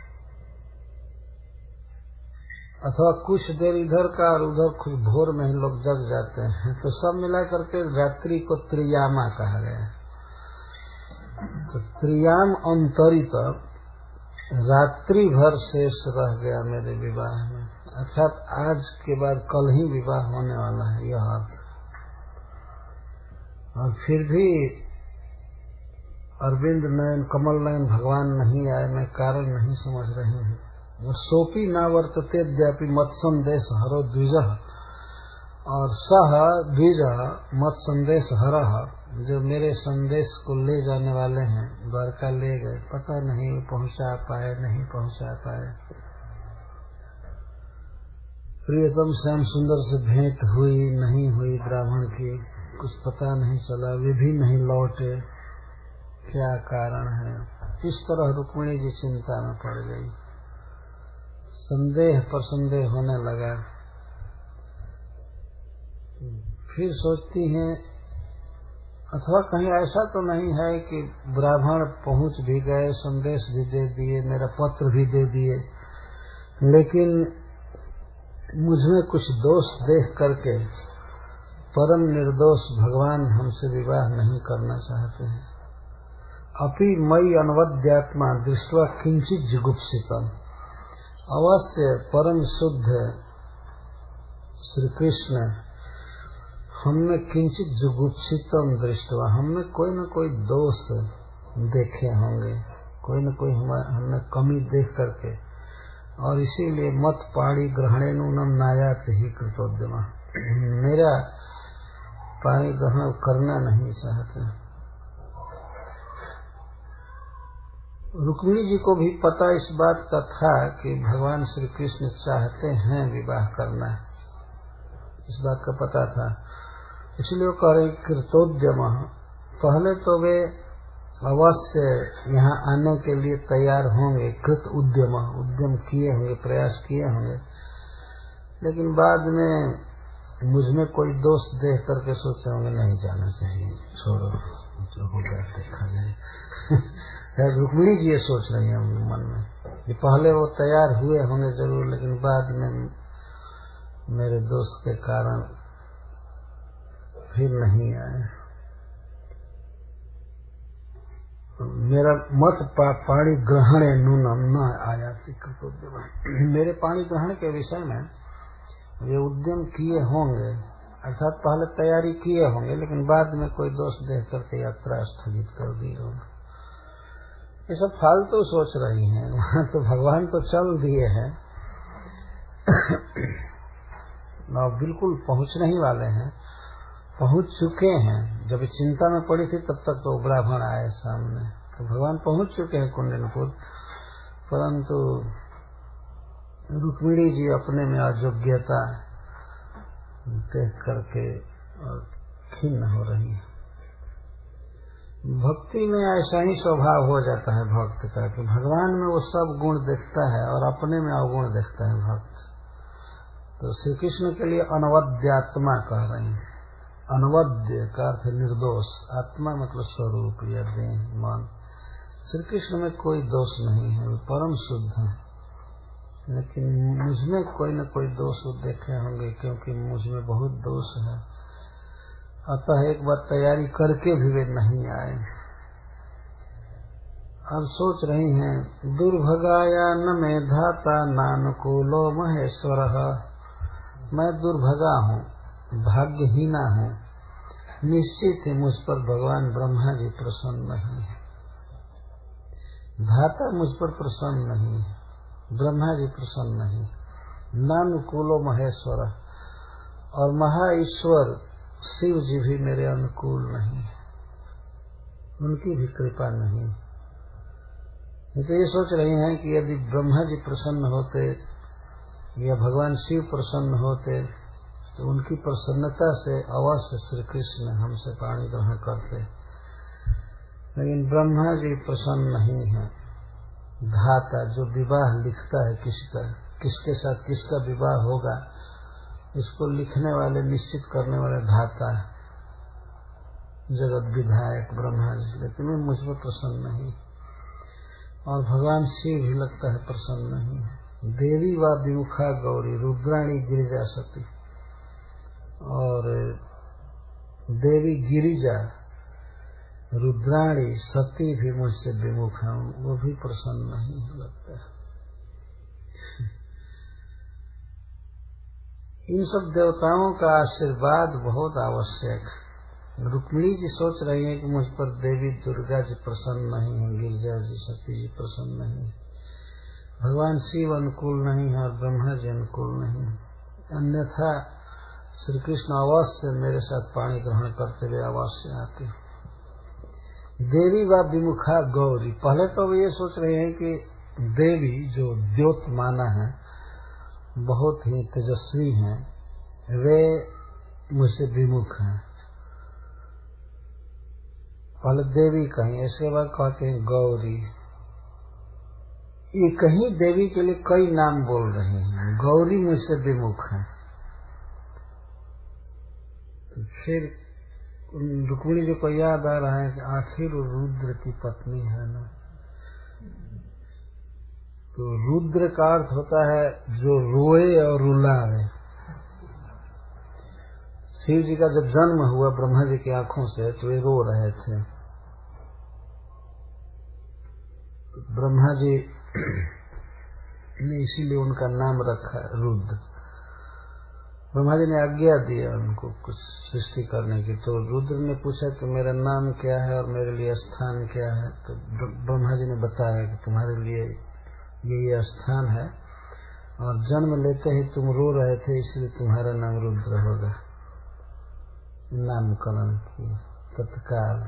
अथवा कुछ देर इधर का और उधर कुछ भोर में ही लोग जग जाते हैं, तो सब मिला करके रात्रि को त्रियामा कहा गया। तो त्रियाम अंतरित, रात्रि भर शेष रह गया मेरे विवाह में, अर्थात आज के बाद कल ही विवाह होने वाला है, यह अर्थ। और फिर भी अरविंद नयन कमल नयन भगवान नहीं आए, मैं कारण नहीं समझ रही हूँ। सोपी न वर्तते द्यापि मत संदेश हरो द्विज, और सह द्विज मत संदेश हरह, जो मेरे संदेश को ले जाने वाले हैं द्वारका ले गए, पता नहीं पहुंचा पाए नहीं पहुंचा पाए। प्रियतम श्याम सुंदर से भेंट हुई नहीं हुई ब्राह्मण की, कुछ पता नहीं चला, वे भी नहीं लौटे, क्या कारण है। इस तरह रुक्मिणी जी चिंता में पड़ गई, संदेह पर संदेह होने लगा। फिर सोचती हैं अथवा कहीं ऐसा तो नहीं है कि ब्राह्मण पहुंच भी गए, संदेश भी दे दिए, मेरा पत्र भी दे दिए, लेकिन मुझमें कुछ दोष देख करके परम निर्दोष भगवान हमसे विवाह नहीं करना चाहते हैं। अपि मई अनवद्यात्मा दृष्ट्वा किंचित जुगुप्सितम, अवश्य परम शुद्ध श्री कृष्ण हमने किंचित जुगुप्सितम दृष्टवा, हमने कोई न कोई दोष देखे होंगे, कोई न कोई हमने कमी देख करके, और इसीलिए मत पाणी ग्रहणे नूनम नायात ही कृतोद्यमा, मेरा पाणी ग्रहण करना नहीं चाहते। रुक्मिणी जी को भी पता इस बात का था कि भगवान श्री कृष्ण चाहते हैं विवाह करना, इस बात का पता था, इसलिए वो कह रहे कृतोद्यम। पहले तो वे अवश्य यहाँ आने के लिए तैयार होंगे, कृत उद्यम, उद्यम किए होंगे, प्रयास किए होंगे, लेकिन बाद में मुझमें कोई दोष देख करके सोचे होंगे नहीं जाना चाहिए, छोड़ो जो होगा देखा जाए। रुक्मिणी जी ये सोच रही है मन में कि पहले वो तैयार हुए होंगे जरूर, लेकिन बाद में मेरे दोस्त के कारण फिर नहीं आए। मेरा मत पा, पाणी ग्रहण नूनम न आया, मेरे पाणी ग्रहण के विषय में वे उद्यम किए होंगे, अर्थात पहले तैयारी किए होंगे, लेकिन बाद में कोई दोष देख करके यात्रा स्थगित कर दी होगी। ये सब फालतू सोच रही हैं, वहां तो भगवान तो चल दिए हैं और बिल्कुल पहुंचने ही वाले हैं, पहुंच चुके हैं। जब चिंता में पड़ी थी तब तक तो ब्राह्मण आए सामने, तो भगवान पहुंच चुके हैं कुंडनपुर, परंतु रुक्मिणी जी अपने में अयोग्यता देख करके और खिन्न हो रही है। भक्ति में ऐसा ही स्वभाव हो जाता है भक्त का कि भगवान में वो सब गुण देखता है और अपने में अवगुण देखता है भक्त। तो श्री कृष्ण के लिए अनवद्यात्मा कह रहे हैं। अनवद्य का अर्थ निर्दोष, आत्मा मतलब स्वरूप या देह मन। श्री कृष्ण में कोई दोष नहीं है, वो परम शुद्ध है, लेकिन मुझमें कोई न कोई दोष देखे होंगे, क्योंकि मुझमें बहुत दोष है। अतः एक बार तैयारी करके भी वे नहीं आए। अब सोच रही हैं दुर्भगाया न में धाता नानुकूलो महेश्वर, मैं दुर्भगा हूँ, भाग्यहीना हूँ, निश्चित ही मुझ पर भगवान ब्रह्मा जी प्रसन्न नहीं है। धाता मुझ पर प्रसन्न नहीं है, ब्रह्मा जी प्रसन्न नहीं, नानुकूलो महेश्वर, और महा ईश्वर शिव जी भी मेरे अनुकूल नहीं है, उनकी भी कृपा नहीं। ये तो ये सोच रही हैं कि यदि ब्रह्मा जी प्रसन्न होते या भगवान शिव प्रसन्न होते तो उनकी प्रसन्नता से अवश्य श्री कृष्ण हमसे पाणी ग्रहण करते, लेकिन ब्रह्मा जी प्रसन्न नहीं है। धाता जो विवाह लिखता है किसका, किसके साथ किसका विवाह होगा, इसको लिखने वाले निश्चित करने वाले धाता है, जगत विधायक ब्रह्मा जी, लेकिन वे मुझ पर प्रसन्न नहीं, और भगवान शिव भी लगता है प्रसन्न नहीं है। देवी व विमुखा गौरी रुद्राणी गिरिजा सती, और देवी गिरिजा रुद्राणी सती भी मुझसे विमुख है, वो भी प्रसन्न नहीं लगता है। इन सब देवताओं का आशीर्वाद बहुत आवश्यक, रुक्मिणी जी सोच रही है कि मुझ पर देवी दुर्गा जी प्रसन्न नहीं है, गिरजा जी सती जी प्रसन्न नहीं है, भगवान शिव अनुकूल नहीं है और ब्रह्मा जी अनुकूल नहीं है, अन्यथा श्री कृष्ण अवश्य मेरे साथ पानी ग्रहण करते हुए अवश्य आते। देवी व विमुखा गौरी, पहले तो ये सोच रहे हैं कि देवी जो द्योत माना है बहुत ही तेजस्वी हैं, वे मुझसे विमुख हैं। पहले देवी कहीं, इसके बाद कहते हैं गौरी। ये कहीं देवी के लिए कई नाम बोल रहे हैं, गौरी मुझसे विमुख है। तो फिर रुक्मिणी जी को याद आ रहा है कि आखिर रुद्र की पत्नी है ना, तो रुद्र का अर्थ होता है जो रोए और रुलावे। शिव जी का जब जन्म हुआ ब्रह्मा जी की आंखों से तो वे रो रहे थे, तो ब्रह्मा जी ने इसीलिए उनका नाम रखा रुद्र। ब्रह्मा जी ने आज्ञा दिया उनको कुछ सृष्टि करने की, तो रुद्र ने पूछा कि मेरा नाम क्या है और मेरे लिए स्थान क्या है, तो ब्रह्मा जी ने बताया कि तुम्हारे लिए ये ये स्थान है और जन्म लेते ही तुम रो रहे थे इसलिए तुम्हारा नाम रुद्र होगा। नामकरण किया तत्काल।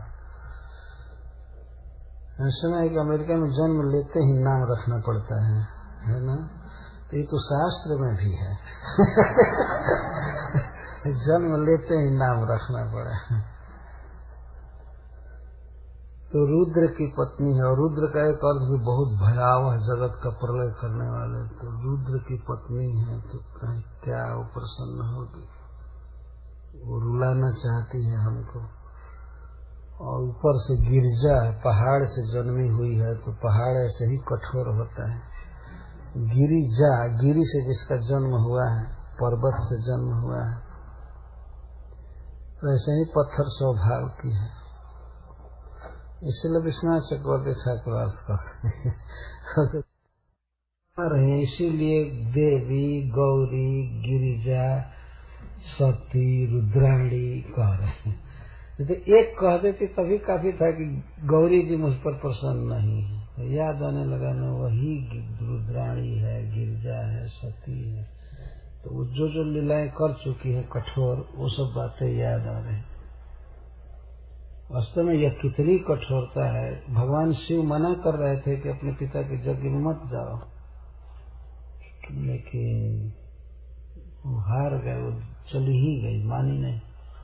सुना है कि अमेरिका में जन्म लेते ही नाम रखना पड़ता है, है ना? तो ये तो शास्त्र में भी है जन्म लेते ही नाम रखना पड़ा। तो रुद्र की पत्नी है, और रुद्र का एक अर्थ भी बहुत भयावह, जगत का प्रलय करने वाले। तो रुद्र की पत्नी है तो कहीं क्या वो प्रसन्न होगी, वो रुलाना चाहती है हमको। और ऊपर से गिरजा पहाड़ से जन्मी हुई है, तो पहाड़ ऐसे ही कठोर होता है। गिरिजा, गिरी से जिसका जन्म हुआ है, पर्वत से जन्म हुआ है, वैसे ही पत्थर स्वभाव की है। इसलिए विश्वनाथ चक्रवर्ती ठाकुर अर्थ रहे, इसीलिए देवी, गौरी, गिरिजा, सती, रुद्राणी कह रहे हैं। तो एक कह देती तभी काफी था कि गौरी जी मुझ पर प्रसन्न नहीं है, तो याद आने लगा ना वही रुद्राणी है, गिरजा है, सती है। तो वो जो जो लीलाएं कर चुकी है कठोर, वो सब बातें याद आ रही। वास्तव में यह कितनी कठोरता है। भगवान शिव मना कर रहे थे कि अपने पिता के यज्ञ में मत जाओ, लेकिन वो हार गए, वो चली ही गई, मानी नहीं।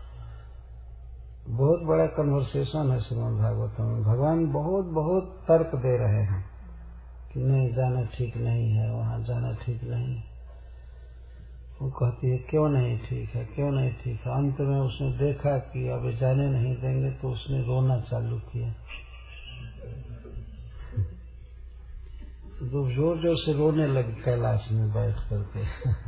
बहुत बड़ा कन्वर्सेशन है श्रीमद् भागवतम में। भगवान बहुत बहुत तर्क दे रहे हैं कि नहीं जाना ठीक नहीं है, वहां जाना ठीक नहीं। वो कहती है क्यों नहीं ठीक है, क्यों नहीं ठीक है। अंत में उसने देखा कि अब जाने नहीं देंगे, तो उसने रोना चालू किया। तो जोर जोर से रोने लगी कैलाश में बैठ करके।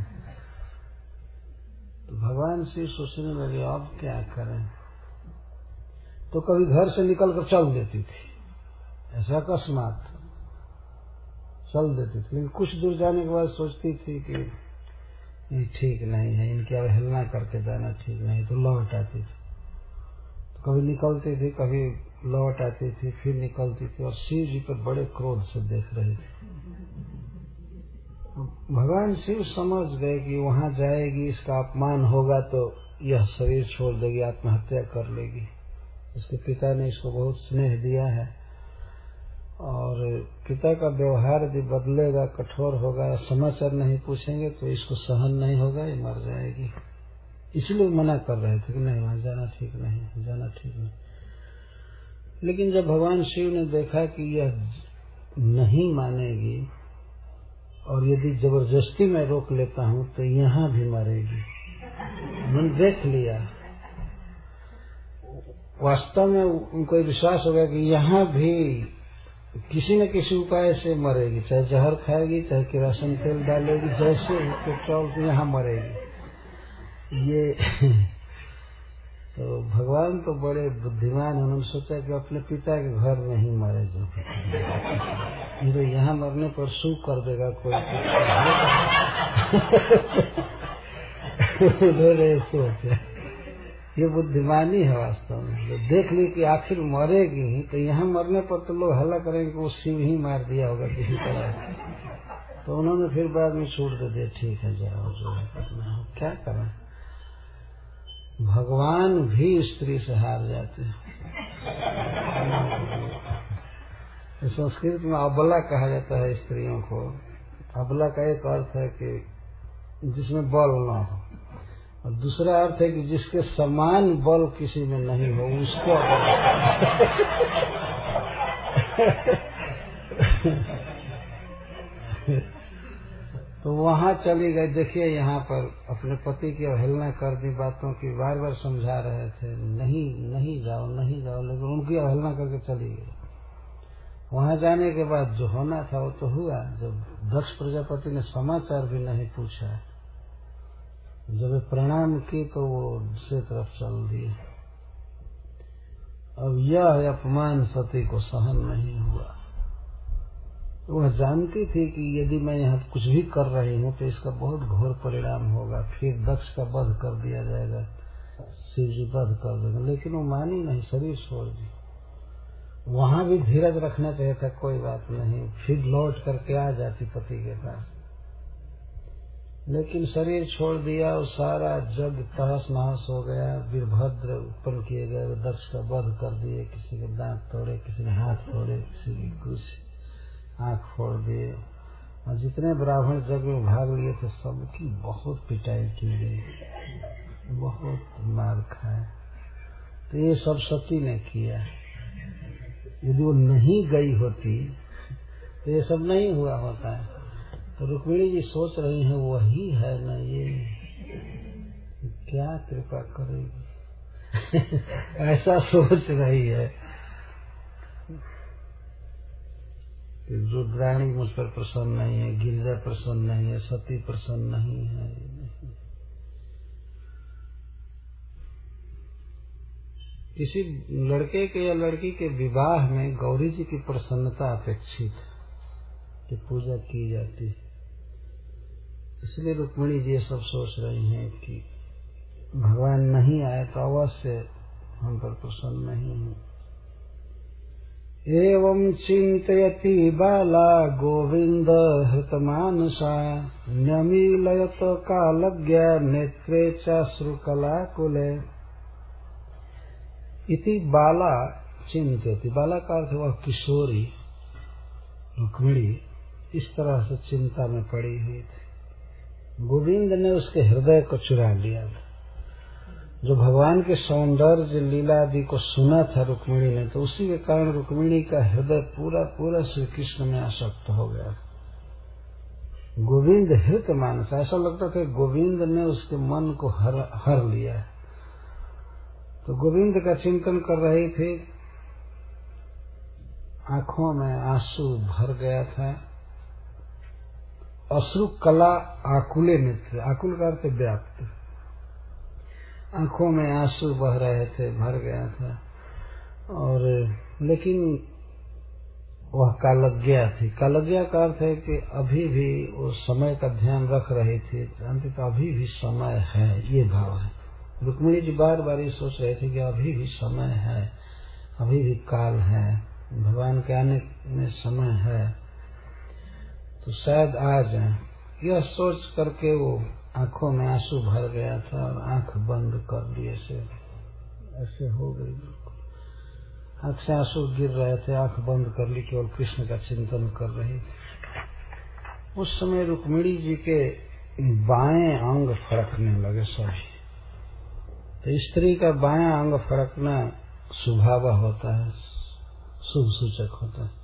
तो भगवान श्री सोचने लगे अब क्या करें। तो कभी घर से निकल कर चल देती थी, ऐसा अकस्मात चल देती थी, लेकिन कुछ दूर जाने के बाद सोचती थी कि ये ठीक नहीं है, इनकी अवहेलना करके जाना ठीक नहीं, तो लौट आती थी। तो कभी निकलती थी, कभी लौट आती थी, फिर निकलती थी, और शिव जी पर बड़े क्रोध से देख रही थी। भगवान शिव समझ गए कि वहां जाएगी, इसका अपमान होगा तो यह शरीर छोड़ देगी, आत्महत्या कर लेगी। उसके पिता ने इसको बहुत स्नेह दिया है, और पिता का व्यवहार यदि बदलेगा, कठोर होगा, समाचार नहीं पूछेंगे तो इसको सहन नहीं होगा, ये मर जाएगी। इसलिए मना कर रहे थे कि नहीं वहां जाना ठीक नहीं, जाना ठीक नहीं। लेकिन जब भगवान शिव ने देखा कि यह नहीं मानेगी, और यदि जबरदस्ती मैं रोक लेता हूं तो यहाँ भी मरेगी, मैंने देख लिया। वास्तव में उनको विश्वास हो गया कि यहाँ भी किसी न किसी उपाय से मरेगी, चाहे जहर खाएगी, चाहे केरोसिन तेल डालेगी, जैसे पेट्रोल से यहाँ मरेगी। ये तो भगवान तो बड़े बुद्धिमान, उन्होंने सोचा कि अपने पिता के घर में ही मरे, जो तो यहाँ मरने पर सू कर देगा कोई। सोचा ये बुद्धिमानी है वास्तव में। तो देख ली कि आखिर मरेगी ही, तो यहाँ मरने पर तो लोग हल्ला करेंगे कि वो शिव ही मार दिया होगा किसी तरह से। तो उन्होंने फिर बाद में छूट दे दिया, ठीक है जाओ जो है करना हो। क्या करें, भगवान भी स्त्री से हार जाते हैं। संस्कृत में अबला कहा जाता है स्त्रियों को। अबला का एक अर्थ है कि जिसमें बल न हो, और दूसरा अर्थ है कि जिसके समान बल किसी में नहीं हो उसको तो वहां चली गई। देखिए यहाँ पर अपने पति की अवहेलना कर दी, बातों की बार बार समझा रहे थे, नहीं नहीं जाओ नहीं जाओ, लेकिन उनकी अवहेलना करके चली गई। वहां जाने के बाद जो होना था वो तो हुआ। जब दक्ष प्रजापति ने समाचार भी नहीं पूछा, जब वे प्रणाम की तो वो दूसरी तरफ चल दिए। अब यह अपमान सती को सहन नहीं हुआ। वह जानती थी कि यदि मैं यहाँ कुछ भी कर रही हूँ तो इसका बहुत घोर परिणाम होगा, फिर दक्ष का वध कर दिया जाएगा, शिव जी वध कर देंगे। लेकिन वो मानी नहीं, शरीर छोड़ दी। वहां भी धीरज रखना चाहिए था, कोई बात नहीं, फिर लौट करके आ जाती पति के पास। लेकिन शरीर छोड़ दिया और सारा जग तहस नहस हो गया। वीरभद्र उत्पन्न किए गए, दक्ष का वध कर दिए, किसी के दांत तोड़े, किसी ने हाथ तोड़े, किसी की कुछ आंख फोड़ दिए, और जितने ब्राह्मण जग में भाग लिए थे सबकी बहुत पिटाई की गई, बहुत मार खाए। तो ये सब सती ने किया। यदि वो नहीं गई होती तो ये सब नहीं हुआ होता है। तो रुक्मिणी जी सोच रही हैं वही है ना ये, क्या कृपा करेगी ऐसा सोच रही है। रुद्राणी मुझ पर प्रसन्न नहीं है, गिरिजा प्रसन्न नहीं है, सती प्रसन्न नहीं है। किसी लड़के के या लड़की के विवाह में गौरी जी की प्रसन्नता अपेक्षित कि पूजा की जाती है। इसलिए रुक्मिणी जी ये सब सोच रही हैं कि भगवान नहीं आए तो अवश्य हम पर प्रसन्न नहीं है। एवं चिंतयति बाला गोविंद हृतमानसा न्यमीलयत कालज्ञ नेत्रे चाश्रुकलाकुले। इति बाला चिंतयति, बाला का अर्थ वह किशोरी रुक्मिणी इस तरह से चिंता में पड़ी हुई थी। गोविंद ने उसके हृदय को चुरा लिया था। जो भगवान के सौंदर्य लीला आदि को सुना था रुक्मिणी ने, तो उसी के कारण रुक्मिणी का हृदय पूरा पूरा श्री कृष्ण में आसक्त हो गया। गोविंद हृत मानस, ऐसा लगता था गोविंद ने उसके मन को हर हर लिया। तो गोविंद का चिंतन कर रही थी, आंखों में आंसू भर गया था। अश्रु कला आकुले नेत्र, आकुल का अर्थ व्याप्त, आंखों में आंसू बह रहे थे, भर गया था। और लेकिन वह कालज्ञा थी। कालज्ञा का अर्थ है कि अभी भी वो समय का ध्यान रख रही थी, जानती तो अभी भी समय है, ये भाव है। रुक्मिणी जी बार बार ये सोच रहे थे कि अभी भी समय है, अभी भी काल है, भगवान के आने में समय है, तो शायद आ जाए। यह सोच करके वो आंखों में आंसू भर गया था और आंख बंद कर लिए, ऐसे ऐसे हो गई, आंख से आंसू गिर रहे थे, आंख बंद कर ली, केवल कृष्ण का चिंतन कर रही थी। उस समय रुक्मिणी जी के बाएं अंग फड़कने लगे सभी। तो स्त्री का बायां अंग फड़कना शुभावा होता है, शुभ सूचक होता है।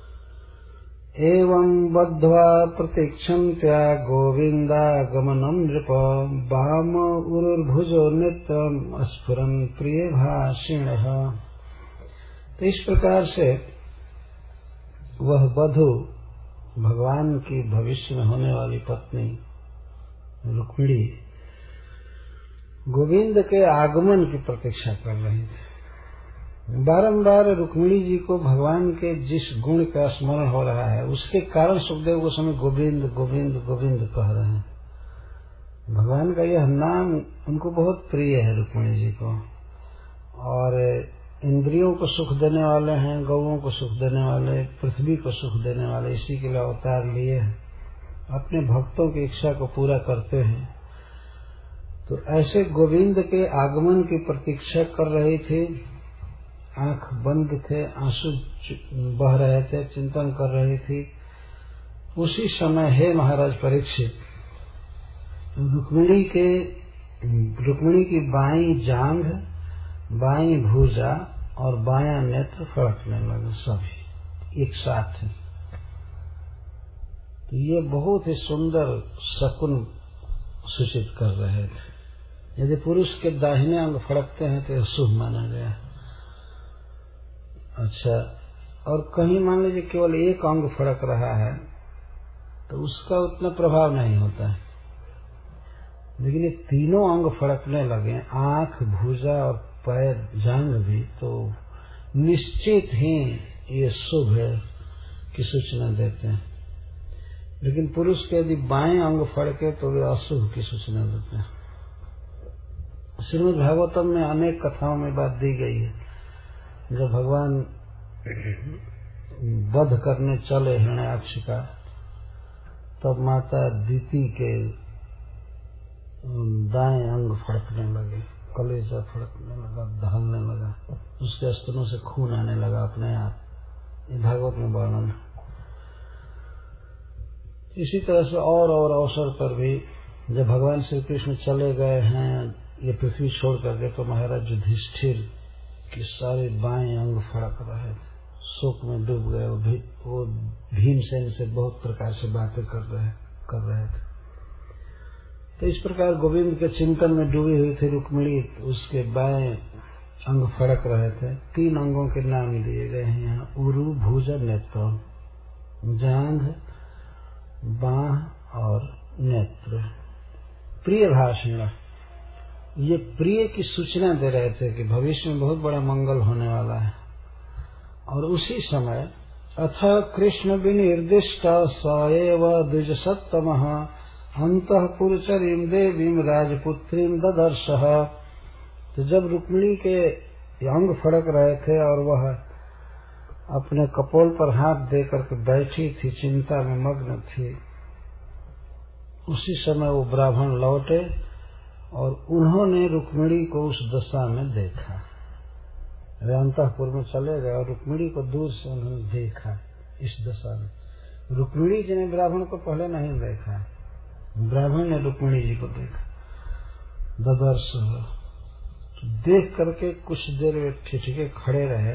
एवं बद्ध्वा प्रतीक्षन्त्या गोविन्दागमनं नृप वाम उरुर्भुजो नित्यं स्फुरन् प्रिय भाषिणः। तो इस प्रकार से वह वधु भगवान की भविष्य में होने वाली पत्नी रुक्मिणी गोविंद के आगमन की प्रतीक्षा कर रही थी। बारंबार रुक्मिणी जी को भगवान के जिस गुण का स्मरण हो रहा है उसके कारण सुखदेव गोस्वामी गोविंद गोविंद गोविंद कह रहे हैं। भगवान का यह नाम उनको बहुत प्रिय है, रुक्मिणी जी को। और इंद्रियों को सुख देने वाले हैं, गौओं को सुख देने वाले, पृथ्वी को सुख देने वाले, इसी के लिए अवतार लिए हैं, अपने भक्तों की इच्छा को पूरा करते हैं। तो ऐसे गोविंद के आगमन की प्रतीक्षा कर रही थी, आंख बंद थे, आंसू बह रहे थे, चिंतन कर रही थी। उसी समय हे महाराज परीक्षित, रुक्मिणी के रुक्मिणी की बाईं जांघ, बाईं भुजा और बायां नेत्र फड़कने लगे, सभी एक साथ। तो ये बहुत ही सुंदर शकुन सूचित कर रहे थे। यदि पुरुष के दाहिने अंग फड़कते हैं तो यह शुभ माना गया। अच्छा, और कहीं मान लीजिए केवल एक अंग फड़क रहा है तो उसका उतना प्रभाव नहीं होता है, लेकिन ये तीनों अंग फड़कने लगे, आंख, भुजा और पैर, जांघ भी, तो निश्चित ही ये शुभ है की सूचना देते हैं। लेकिन पुरुष के यदि बाएं अंग फड़के तो वे अशुभ की सूचना देते हैं। श्रीमद् भागवतम में अनेक कथाओं में बात दी गई है। जब भगवान वध करने चले हिरण्याक्ष का, तब माता दीति के दाएं अंग फड़कने लगे, कलेजा फड़कने लगा, दहलने लगा, उसके स्तनों से खून आने लगा अपने आप। ये भागवत में वर्णन। इसी तरह से और और अवसर पर भी जब भगवान श्री कृष्ण चले गए हैं ये पृथ्वी छोड़ करके, तो महाराज युधिष्ठिर के सारे बाएं अंग फड़क रहे थे, शोक में डूब गए। वो, भी, वो भीमसेन से बहुत प्रकार से बातें कर रहे कर रहे थे। तो इस प्रकार गोविंद के चिंतन में डूबी हुई थी रुक्मिणी, उसके बाएं अंग फड़क रहे थे। तीन अंगों के नाम दिए गए हैं यहाँ, उरु, भुजा, नेत्र, जांघ, बाह और नेत्र। प्रिय भाषण, ये प्रिय की सूचना दे रहे थे कि भविष्य में बहुत बड़ा मंगल होने वाला है। और उसी समय अथ कृष्ण विनिर्दिष्ट स एव द्विजसत्तमः अंतःपुरचरीं देवीं राजपुत्रीं ददर्शः। तो जब रुक्मिणी के अंग फड़क रहे थे और वह अपने कपोल पर हाथ देकर के बैठी थी, चिंता में मग्न थी, उसी समय वो ब्राह्मण लौटे और उन्होंने रुक्मिणी को उस दशा में देखा। वे अंतःपुर में चले गए और रुक्मिणी को दूर से उन्होंने देखा इस दशा में। रुक्मिणी जी ने ब्राह्मण को पहले नहीं देखा, ब्राह्मण ने रुक्मिणी जी को देखा। ददर्श देख करके कुछ देर वे ठिठके खड़े रहे।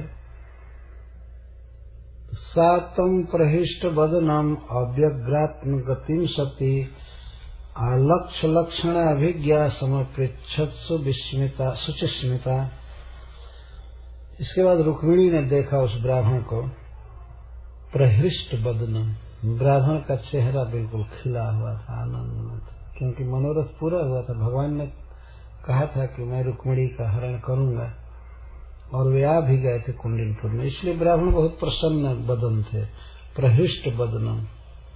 सातम प्रहिष्ट वदनम अव्यग्रात्म गतिम सती आलक्ष्य लक्षण अभिज्ञा समपृच्छत्सु विस्मिता सुचिस्मिता। इसके बाद रुक्मिणी ने देखा उस ब्राह्मण को, प्रहृष्ट वदनम, ब्राह्मण का चेहरा बिल्कुल खिला हुआ था, आनंद में था, क्योंकि मनोरथ पूरा हुआ था। भगवान ने कहा था कि मैं रुक्मिणी का हरण करूंगा, और वे आ भी गए थे कुंडिनपुर में, इसलिए ब्राह्मण बहुत प्रसन्न वदन थे। प्रहृष्ट वदनम,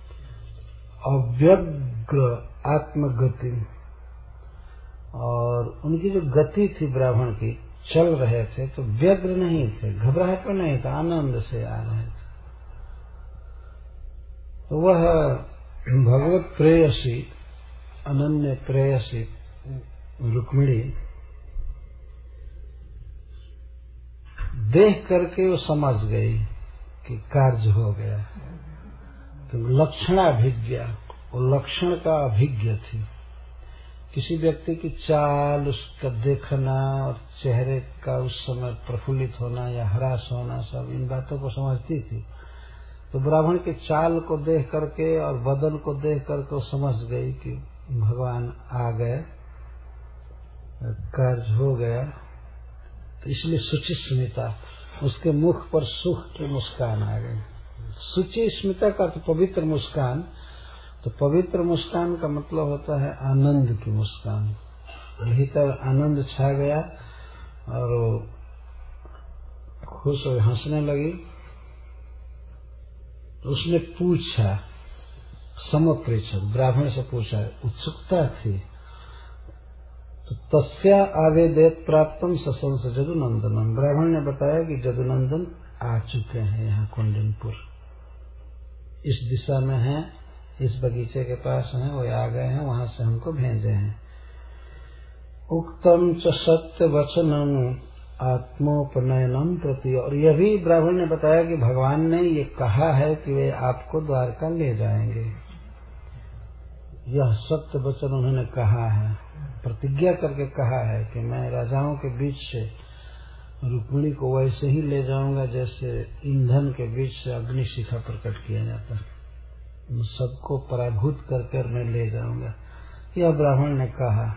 अव्यग्र आत्मगति, और उनकी जो गति थी ब्राह्मण की, चल रहे थे तो व्यग्र नहीं थे, घबराहट नहीं था, आनंद से आ रहे थे। तो वह भगवत प्रेयसी, अनन्य प्रेयसी रुक्मिणी देख करके वो समझ गई कि कार्य हो गया। तो लक्षणाभिज्ञा, वो लक्षण का अभिज्ञ थी। किसी व्यक्ति की चाल, उसका देखना और चेहरे का उस समय प्रफुल्लित होना या हरास होना, सब इन बातों को समझती थी। तो ब्राह्मण की चाल को देख करके और बदन को देख करके वो समझ गई कि भगवान आ गए, कार्य हो गया। तो इसलिए सुचिस्मिता, उसके मुख पर सुख की मुस्कान आ गई। सुचिस्मिता का तो पवित्र मुस्कान, तो पवित्र मुस्कान का मतलब होता है आनंद की मुस्कान। भीतर आनंद छा गया और वो खुश हो हंसने लगी। उसने पूछा, समपृच्छ, ब्राह्मण से पूछा, उत्सुकता थी, तो तस्या आवेदेत प्राप्तम ससंस जदुनंदनम। ब्राह्मण ने बताया कि जदुनंदन आ चुके हैं यहाँ कुंडनपुर, इस दिशा में हैं, इस बगीचे के पास हैं, वो आ गए हैं, वहां से हमको भेजे हैं। उक्तम च सत्य वचनम आत्मोपनयनम प्रति। और यह भी ब्राह्मण ने बताया कि भगवान ने ये कहा है कि वे आपको द्वारका ले जाएंगे। यह सत्य वचन उन्होंने कहा है, प्रतिज्ञा करके कहा है कि मैं राजाओं के बीच से रुक्मिणी को वैसे ही ले जाऊंगा जैसे ईंधन के बीच से अग्नि शिखा प्रकट किया जाता है, सबको पराभूत करके मैं ले जाऊंगा, यह ब्राह्मण ने कहा।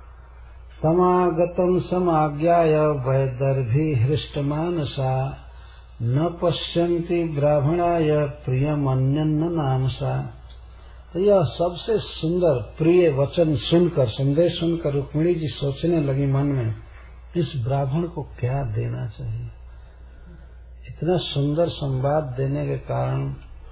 समागतम समाज्ञाय वैदर्भी हृष्टमानसा न पश्यन्ति ब्राह्मणाय प्रियमन्यन्न नामसा। तो यह सबसे सुंदर प्रिय वचन सुनकर, संदेश सुनकर रुक्मिणी जी सोचने लगी मन में, इस ब्राह्मण को क्या देना चाहिए। इतना सुंदर संवाद देने के कारण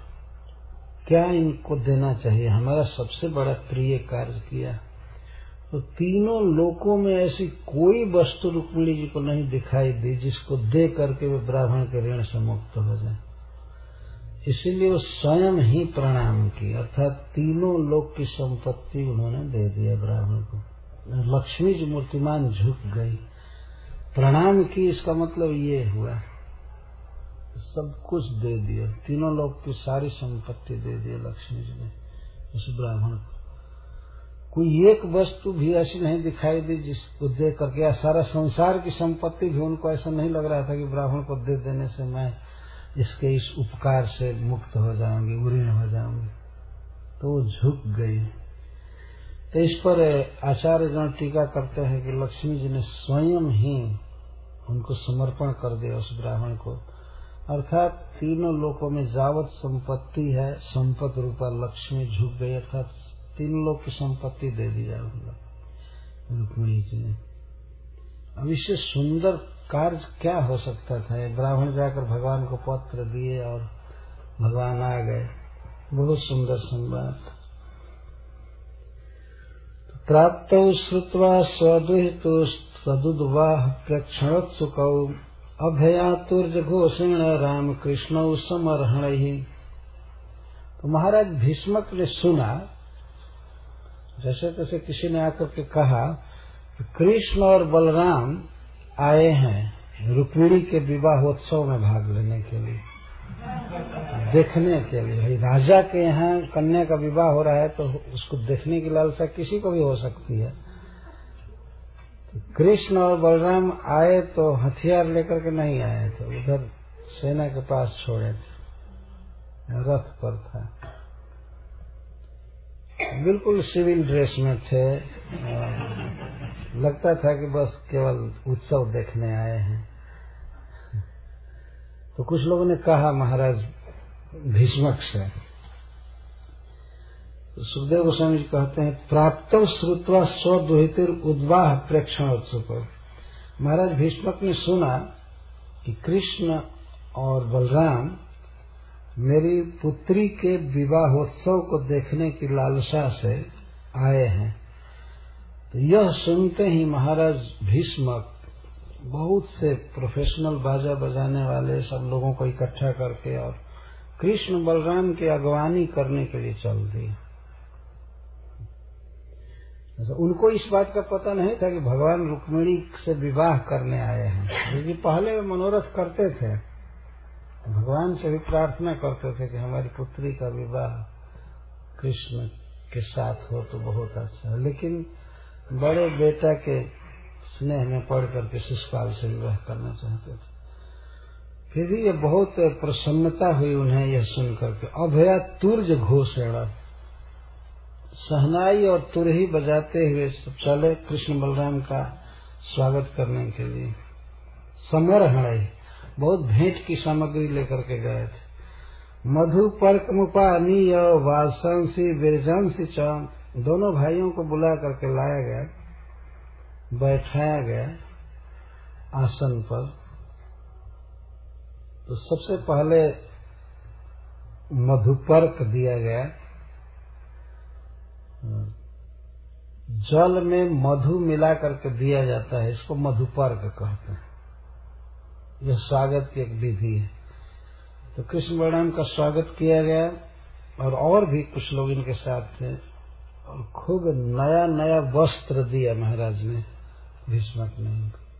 क्या इनको देना चाहिए। हमारा सबसे बड़ा प्रिय कार्य किया। तो तीनों लोकों में ऐसी कोई वस्तु रुक्मिणी जी को नहीं दिखाई दी जिसको दे करके वे ब्राह्मण के ऋण से मुक्त हो जाए। इसीलिए वो स्वयं ही प्रणाम की, अर्थात तीनों लोक की संपत्ति उन्होंने दे दिया ब्राह्मण को। लक्ष्मी जी मूर्तिमान झुक गई, प्रणाम की, इसका मतलब ये हुआ सब कुछ दे दिया, तीनों लोग की सारी संपत्ति दे दी लक्ष्मी जी ने उस ब्राह्मण को। कोई एक वस्तु भी ऐसी नहीं दिखाई दी जिसको दे करके, या सारा संसार की संपत्ति भी उनको ऐसा नहीं लग रहा था कि ब्राह्मण को दे देने से मैं इसके इस उपकार से मुक्त हो जाऊंगी, उऋण हो जाऊंगी। तो वो झुक गई। तो इस पर आचार्य गण टीका करते हैं कि लक्ष्मी जी ने स्वयं ही उनको समर्पण कर दिया उस ब्राह्मण को, अर्थात तीनों लोकों में जावत संपत्ति है, संपत्ति रूपा लक्ष्मी झुक गई, अर्थात तीन लोग की संपत्ति दे दी जाए रुक्मिणी जी ने। अब इससे सुंदर कार्य क्या हो सकता था। ब्राह्मण जाकर भगवान को पत्र दिए और भगवान आ गए, बहुत सुंदर संवाद। प्राप्त श्रुत्वा स्वदुहितु सदुद्वाह प्रक्षणोत्सुकौ अभयातुर्ज घोषेण राम कृष्ण समर्हण ही। तो महाराज भीष्मक ने सुना, जैसे तैसे किसी ने आकर के कहा कि कृष्ण और बलराम आए हैं रुक्मिणी के विवाहोत्सव में भाग लेने के लिए, देखने के लिए। राजा के यहाँ कन्या का विवाह हो रहा है तो उसको देखने की लालसा किसी को भी हो सकती है। तो कृष्ण और बलराम आए तो हथियार लेकर के नहीं आए थे, उधर सेना के पास छोड़े थे, रथ पर था, बिल्कुल सिविल ड्रेस में थे, लगता था कि बस केवल उत्सव देखने आए हैं। तो कुछ लोगों ने कहा महाराज भीष्मक से, तो सुखदेव गोस्वामी जी कहते हैं प्राप्त श्रुत्वा स्वदुहितिर उद्वाह प्रेक्षण उत्सुक। महाराज भीष्मक ने सुना कि कृष्ण और बलराम मेरी पुत्री के विवाहोत्सव को देखने की लालसा से आए हैं। तो यह सुनते ही महाराज भीष्मक बहुत से प्रोफेशनल बाजा बजाने वाले सब लोगों को इकट्ठा करके और कृष्ण बलराम की अगवानी करने के लिए चल दिए। उनको इस बात का पता नहीं था कि भगवान रुक्मिणी से विवाह करने आए हैं, क्योंकि पहले मनोरथ करते थे, भगवान से भी प्रार्थना करते थे कि हमारी पुत्री का विवाह कृष्ण के साथ हो तो बहुत अच्छा है, लेकिन बड़े बेटा के स्नेह में पड़ करके शिशुपाल से विवाह करना चाहते थे। फिर भी ये बहुत प्रसन्नता हुई उन्हें यह सुन करके। अभया तुर्ज घोषणा, सहनाई और तुरही बजाते हुए सब चले कृष्ण बलराम का स्वागत करने के लिए। समरहण, बहुत भेंट की सामग्री लेकर के गए थे। मधु पर्क मुपानीय वासंसी विरजंसी च, दोनों भाइयों को बुला करके लाया गया, बैठाया गया आसन पर। तो सबसे पहले मधुपर्क दिया गया, जल में मधु मिला करके दिया जाता है, इसको मधुपर्क कहते हैं। यह स्वागत की एक विधि है। तो कृष्ण बलराम का स्वागत किया गया और और भी कुछ लोग इनके साथ थे और खूब नया नया वस्त्र दिया महाराज ने, भीष्मक ने।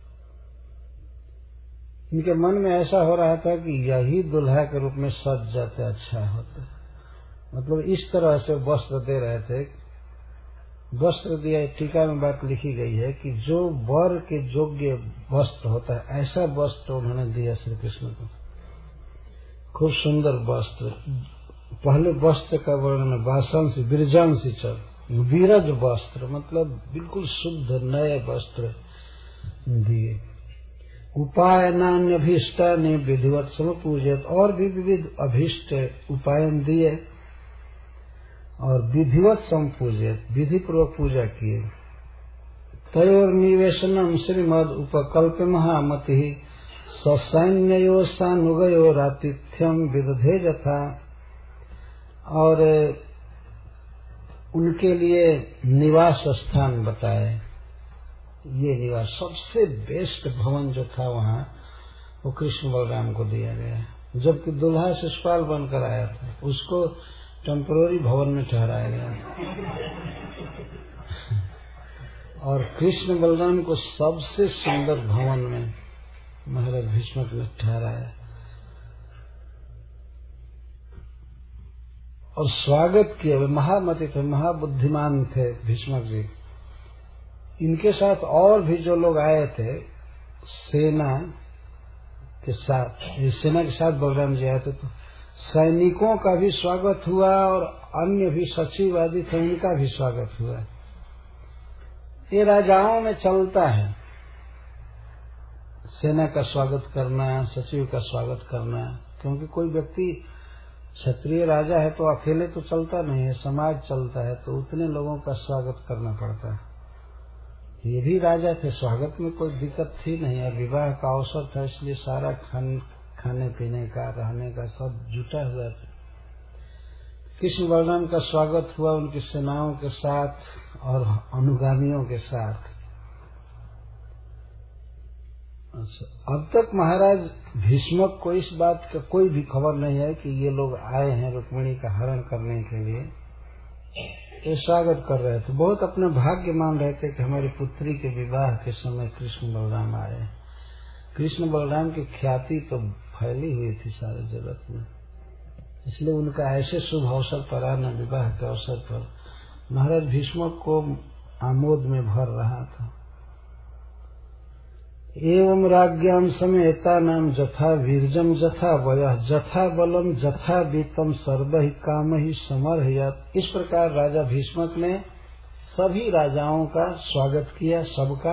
इनके मन में ऐसा हो रहा था कि यही दुल्हा के रूप में सज जाते अच्छा होता, मतलब इस तरह से वस्त्र दे रहे थे। वस्त्र दिया, टीका में बात लिखी गई है कि जो वर के योग्य वस्त्र होता है ऐसा वस्त्र उन्होंने दिया श्री कृष्ण को। खूब सुंदर वस्त्र। पहले वस्त्र का वर्णन वासंसी विरजांसी चल, वीरज वस्त्र मतलब बिल्कुल शुद्ध नए वस्त्र दिए। उपाय नान्य अभीष्टा ने विधिवत सम पूजित, और भी विविध अभीष्ट उपाय दिए और विधिवत संपूजित, विधि पूर्वक पूजा किए। तयोर निवेशनम श्रीमद उपकल्प महामति ससैन्यो सानुगयो रातिथ्यम विदधे जथा, और उनके लिए निवास स्थान बताए। ये निवास सबसे बेस्ट भवन जो था वहाँ, वो कृष्ण बलराम को दिया गया। जबकि दुल्हा शिशुपाल बनकर आया था, उसको टेम्पोररी भवन में ठहराया गया और कृष्ण बलराम को सबसे सुंदर भवन में महाराज भीष्मक ने ठहराया और स्वागत किया। वे महामति थे, महाबुद्धिमान थे भीष्मक जी। इनके साथ और भी जो लोग आए थे सेना के साथ, सेना के साथ बलराम जी आए थे, तो सैनिकों का भी स्वागत हुआ और अन्य भी सचिव आदि थे, उनका भी स्वागत हुआ। ये राजाओं में चलता है, सेना का स्वागत करना, सचिव का स्वागत करना, क्योंकि कोई व्यक्ति क्षत्रिय राजा है तो अकेले तो चलता नहीं है, समाज चलता है, तो उतने लोगों का स्वागत करना पड़ता है। ये भी राजा थे, स्वागत में कोई दिक्कत थी नहीं, और विवाह का अवसर था, इसलिए सारा खान खाने पीने का, रहने का सब जुटा हुआ था। कृष्ण बलराम का स्वागत हुआ उनकी सेनाओं के साथ और अनुगामियों के साथ। अब तक महाराज भीष्मक को इस बात का कोई भी खबर नहीं है कि ये लोग आए हैं रुक्मिणी का हरण करने के लिए। ये स्वागत कर रहे थे, बहुत अपने भाग्य मान रहे थे कि हमारी पुत्री के विवाह के समय कृष्ण बलराम आए। कृष्ण बलराम की ख्याति तो फैली हुई थी सारे जगत में, इसलिए उनका ऐसे शुभ अवसर पर आना, विवाह के अवसर पर, महाराज भीष्मक को आमोद में भर रहा था। एवं राज्ञाम समेता नाम जथा वीरजम जथा वयः जथा बलम जथा वीतम सर्व ही काम ही समर्हयत्। इस प्रकार राजा भीष्मक ने सभी राजाओं का स्वागत किया, सबका।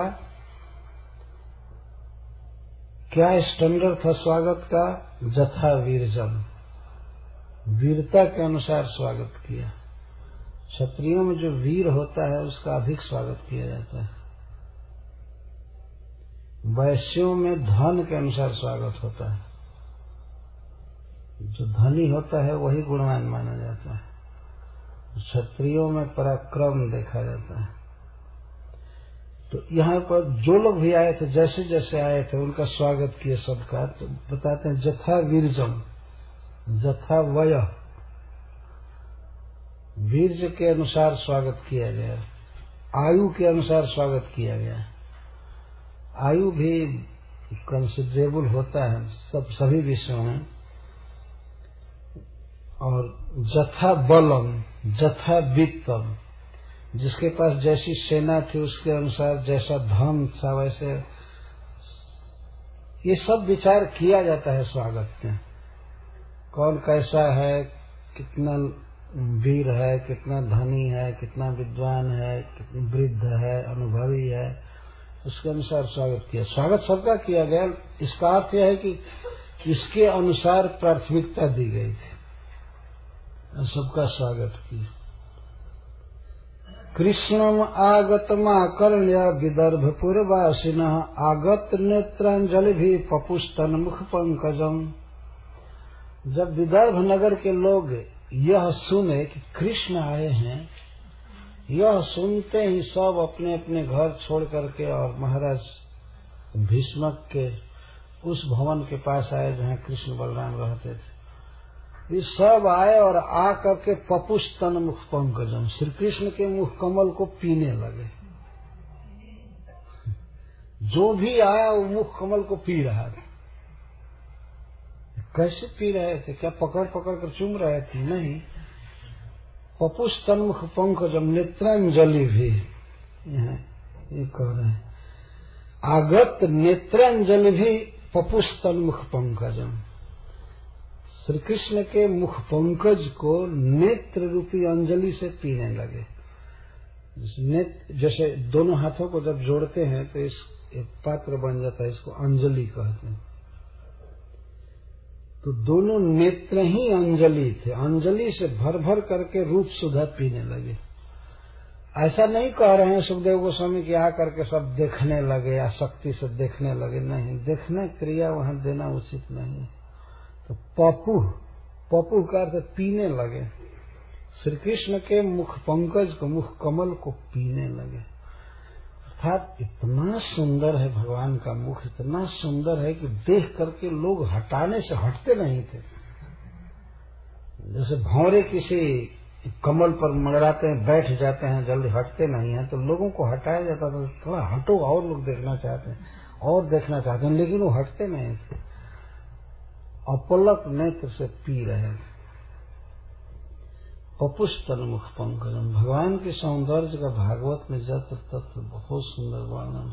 क्या स्टैंडर्ड था स्वागत का? जथा वीरजम, वीरता के अनुसार स्वागत किया। क्षत्रियों में जो वीर होता है उसका अधिक स्वागत किया जाता है। वैश्यों में धन के अनुसार स्वागत होता है, जो धनी होता है वही गुणवान माना जाता है। क्षत्रियों में पराक्रम देखा जाता है। तो यहाँ पर जो लोग भी आए थे, जैसे जैसे आए थे उनका स्वागत किए सबका। तो बताते हैं जथा वीरजम जथा वय, वीर्य के अनुसार स्वागत किया गया, आयु के अनुसार स्वागत किया गया। आयु भी कंसिडरेबल होता है सब सभी विषयों में। और जथा बलम जथा वित्तम, जिसके पास जैसी सेना थी उसके अनुसार जैसा धन था वैसे, ये सब विचार किया जाता है स्वागत में। कौन कैसा है, कितना वीर है, कितना धनी है, कितना विद्वान है, कितना वृद्ध है, अनुभवी है, उसके अनुसार स्वागत किया। स्वागत सबका किया गया। इसका अर्थ यह है कि इसके अनुसार प्राथमिकता दी गई थी, सबका स्वागत किया। कृष्णम आगतमाकर्ण्य विदर्भपुरवासिन आगत नेत्रांजलि भी पपुस्तन मुख पंकजम। जब विदर्भ नगर के लोग यह सुने कि कृष्ण आए हैं यह सुनते ही सब अपने अपने घर छोड़ करके और महाराज भीष्मक के उस भवन के पास आए जहाँ कृष्ण बलराम रहते थे। ये सब आए और आ करके पपुस्तन मुख पंकजम, श्री कृष्ण के मुख कमल को पीने लगे। जो भी आया वो मुख कमल को पी रहा था। कैसे पी रहे थे? क्या पकड़ पकड़ कर चूम रहे थे? नहीं, पपुस्तन मुख पंकजम नेत्रांजलि भी ये कह रहे हैं, आगत नेत्रांजलि भी पपुस्तन मुख पंकजम, श्री कृष्ण के मुख पंकज को नेत्र रूपी अंजलि से पीने लगे। नेत्र जैसे दोनों हाथों को जब जोड़ते हैं तो इस एक पात्र बन जाता है, इसको अंजलि कहते हैं। तो दोनों नेत्र ही अंजलि थे, अंजलि से भर भर करके रूप सुधा पीने लगे। ऐसा नहीं कह रहे हैं सुखदेव गोस्वामी कि आ करके सब देखने लगे या शक्ति से देखने लगे, नहीं, देखने क्रिया वहां देना उचित नहीं। तो पपु पपु का अर्थ पीने लगे, श्री कृष्ण के मुख पंकज को, मुख कमल को पीने लगे। अर्थात इतना सुंदर है भगवान का मुख, इतना सुंदर है कि देख करके लोग हटाने से हटते नहीं थे। जैसे भौरे किसी कमल पर मंडराते हैं, बैठ जाते हैं, जल्दी हटते नहीं हैं, तो लोगों को हटाया जाता था, थोड़ा हटो, और लोग देखना चाहते हैं और देखना चाहते हैं, लेकिन वो हटते नहीं थे, अपलक नेत्र से पी रहे। पपुस्तन मुख पंकजम, भगवान के सौंदर्य का भागवत में जत्र तत्र बहुत सुंदर वर्णन।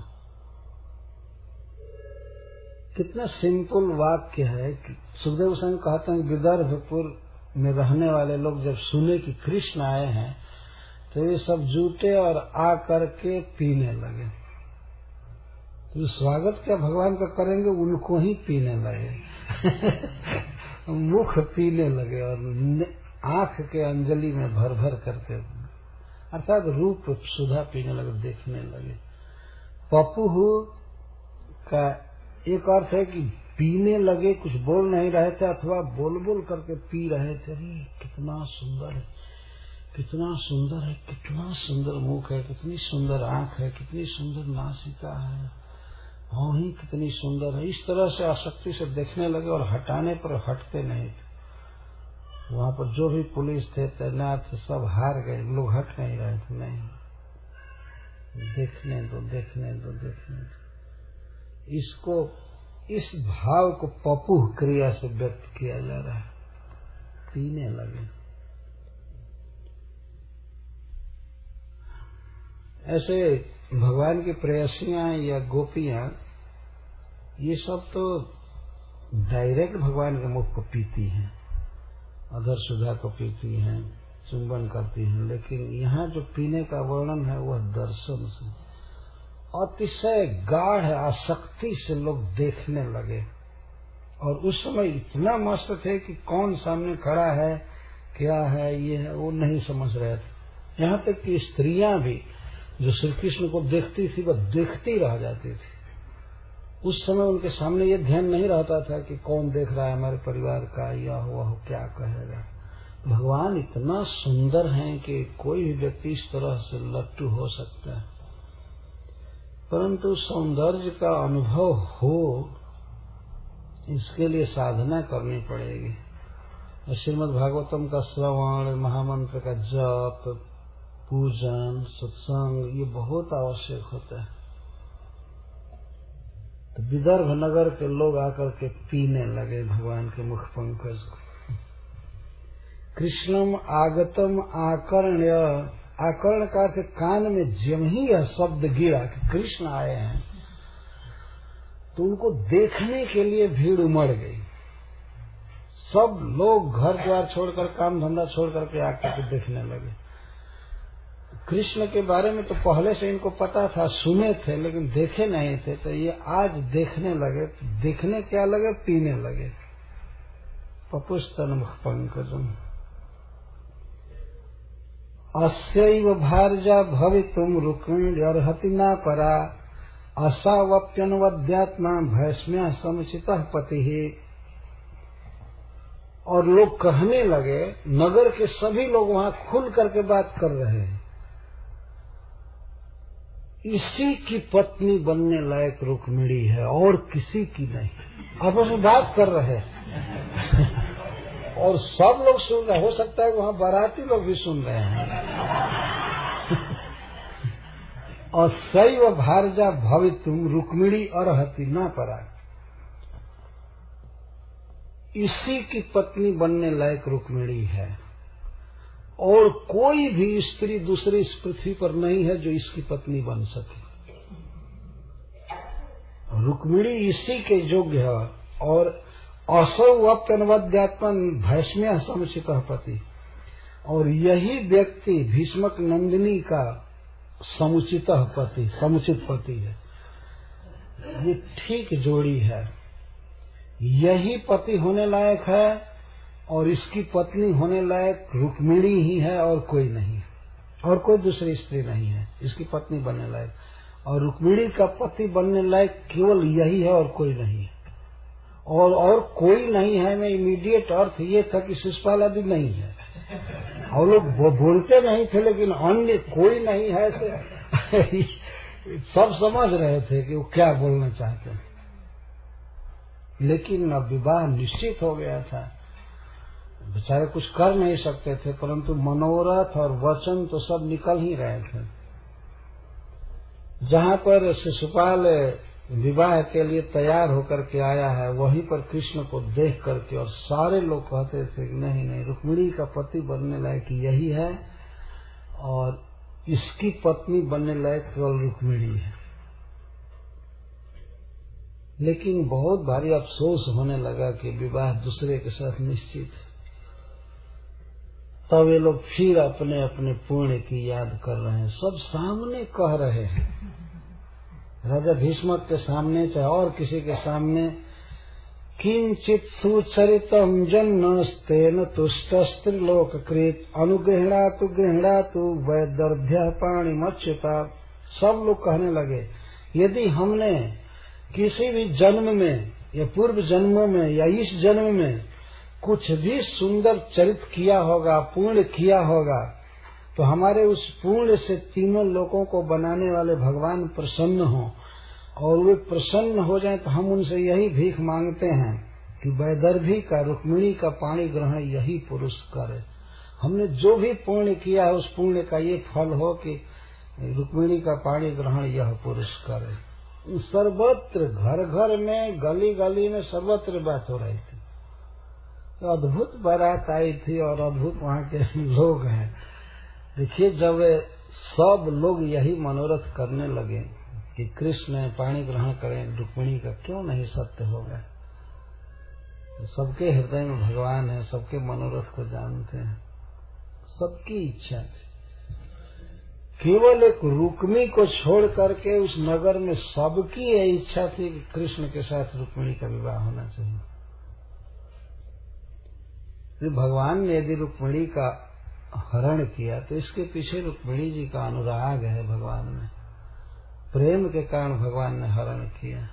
कितना सिंपल वाक्य है कि सुखदेव गोस्वामी कहते हैं विदर्भपुर में रहने वाले लोग जब सुने कि कृष्ण आए हैं तो ये सब जुटे और आ करके पीने लगे। तो स्वागत क्या भगवान का करेंगे, उनको ही पीने लगे मुख पीने लगे और आंख के अंजलि में भर भर करके, अर्थात रूप सुधा पीने लगे, देखने लगे। पपुह का एक अर्थ है कि पीने लगे, कुछ बोल नहीं रहे थे अथवा बोल बोल करके पी रहे थे। अरे कितना सुंदर है, कितना सुंदर है, कितना सुंदर मुख है, कितनी सुंदर आंख है, कितनी सुंदर नासिका है, भौं ही कितनी सुंदर है। इस तरह से आसक्ति से देखने लगे और हटाने पर हटते नहीं थे। वहां पर जो भी पुलिस थे, तैनात थे, सब हार गए, लोग हट नहीं रहे थे। नहीं, देखने दो, देखने दो, देखने दो। इसको, इस भाव को पपुह क्रिया से व्यक्त किया जा रहा है, पीने लगे। ऐसे भगवान की प्रेयसियां या गोपियां, ये सब तो डायरेक्ट भगवान के मुख को पीती हैं, अधर सुधा को पीती हैं, चुंबन करती हैं, लेकिन यहाँ जो पीने का वर्णन है वह दर्शन से, अतिशय गाढ़ आसक्ति से लोग देखने लगे। और उस समय इतना मस्त थे कि कौन सामने खड़ा है, क्या है, ये है, वो नहीं समझ रहे थे। यहाँ तक कि स्त्रियां भी जो श्री कृष्ण को देखती थी वह देखती रह जाती थी। उस समय उनके सामने ये ध्यान नहीं रहता था कि कौन देख रहा है, हमारे परिवार का, या हुआ हो क्या कहेगा। भगवान इतना सुंदर है कि कोई भी व्यक्ति इस तरह से लट्टू हो सकता है, परंतु सौंदर्य का अनुभव हो इसके लिए साधना करनी पड़ेगी। श्रीमद् भागवतम का श्रवण, महामंत्र का जप, पूजन, सत्संग, ये बहुत आवश्यक होता है। तो विदर्भ नगर के लोग आकर के पीने लगे भगवान के मुख पंकज को। कृष्णम आगतम आकर्ण्य, आकर्ण का अर्थ कान में जम ही यह शब्द गिरा कि कृष्ण आए हैं, तो उनको देखने के लिए भीड़ उमड़ गई। सब लोग घर द्वार छोड़कर, काम धंधा छोड़ करके आकर के देखने लगे। कृष्ण के बारे में तो पहले से इनको पता था, सुने थे, लेकिन देखे नहीं थे। तो ये आज देखने लगे, तो देखने क्या लगे, पीने लगे। पपुस्तन मुख पंकजम अस्यैव भार्या भवितुम रुक्मिणी अर्हति न परा असावप्यनुवद्यात्मा भैस्म्या समुचितः पतिः। और लोग कहने लगे, नगर के सभी लोग वहां खुल करके बात कर रहे हैं, इसी की पत्नी बनने लायक रुक्मिणी है और किसी की नहीं। आपस में बात कर रहे हैं और सब लोग सुन रहे, हो सकता है कि वहाँ बाराती लोग भी सुन रहे हैं। और सैव भारजा भवितुम रुक्मिणी अर्हति न पराग, इसी की पत्नी बनने लायक रुक्मिणी है और कोई भी स्त्री दूसरी इस पृथ्वी पर नहीं है जो इसकी पत्नी बन सके। रुक्मिणी इसी के योग्य है और असौ अप्यनवद्यात्मन भैष्म्य समुचित पति, और यही व्यक्ति भीष्मक नंदिनी का समुचित पति समुचित पति है। ये ठीक जोड़ी है, यही पति होने लायक है और इसकी पत्नी होने लायक रुक्मिणी ही है और कोई नहीं, और कोई दूसरी स्त्री नहीं है इसकी पत्नी बनने लायक। और रुक्मिणी का पति बनने लायक केवल यही है और कोई नहीं है। और और कोई नहीं है में इमीडिएट अर्थ ये था कि शिशुपाल आदि नहीं है। और लोग वो बोलते नहीं थे, लेकिन अन्य कोई नहीं है से सब समझ रहे थे कि वो क्या बोलना चाहते हैं। लेकिन अब विवाह निश्चित हो गया था, बेचारे कुछ कर नहीं सकते थे, परंतु मनोरथ और वचन तो सब निकल ही रहे थे। जहाँ पर शिशुपाल विवाह के लिए तैयार होकर के आया है, वहीं पर कृष्ण को देख करके और सारे लोग कहते थे कि नहीं नहीं, रुक्मिणी का पति बनने लायक यही है और इसकी पत्नी बनने लायक केवल रुक्मिणी है। लेकिन बहुत भारी अफसोस होने लगा कि विवाह दूसरे के साथ निश्चित है। तब ये लोग फिर अपने अपने पुण्य की याद कर रहे हैं, सब सामने कह रहे हैं, राजा भीष्मक के सामने चाहे और किसी के सामने। किंचित सुचरितम जन्मस्तेन तुष्टस्त्रिलोककृत अनुगृहणातु गृहणातु वैदर्भ्य पाणिमच्युता। सब लोग कहने लगे, यदि हमने किसी भी जन्म में या पूर्व जन्मों में या इस जन्म में कुछ भी सुंदर चरित किया होगा, पुण्य किया होगा, तो हमारे उस पुण्य से तीनों लोगों को बनाने वाले भगवान प्रसन्न हों, और वे प्रसन्न हो जाएं तो हम उनसे यही भीख मांगते हैं कि वैदर्भी का रुक्मिणी का पाणी ग्रहण यही पुरुष करे। हमने जो भी पुण्य किया है उस पुण्य का ये फल हो कि रुक्मिणी का पाणी ग्रहण यह पुरुष करे। सर्वत्र घर घर में गली गली में सर्वत्र बात हो रही थी, तो अद्भुत बारात आई थी और अद्भुत वहाँ के लोग हैं। देखिए, जब सब लोग यही मनोरथ करने लगे कि कृष्ण पाणी ग्रहण करें रुक्मिणी का, क्यों नहीं सत्य होगा। तो सबके हृदय में भगवान है, सबके मनोरथ को जानते हैं, सबकी इच्छा थी। केवल एक रुक्मी को छोड़ करके उस नगर में सबकी यह इच्छा थी कि कृष्ण के साथ रुक्मिणी का विवाह होना चाहिए। तो भगवान ने यदि रुक्मिणी का हरण किया तो इसके पीछे रुक्मिणी जी का अनुराग है, भगवान में प्रेम के कारण भगवान ने हरण किया,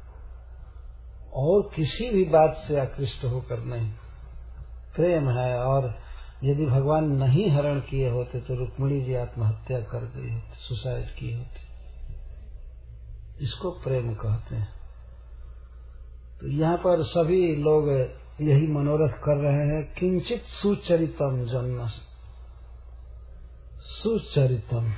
और किसी भी बात से आकृष्ट होकर नहीं, प्रेम है। और यदि भगवान नहीं हरण किए होते तो रुक्मिणी जी आत्महत्या कर गई होती, सुसाइड की होती। इसको प्रेम कहते हैं। तो यहाँ पर सभी लोग यही मनोरथ कर रहे हैं, किंचित सुचरितम जन्म। सुचरितम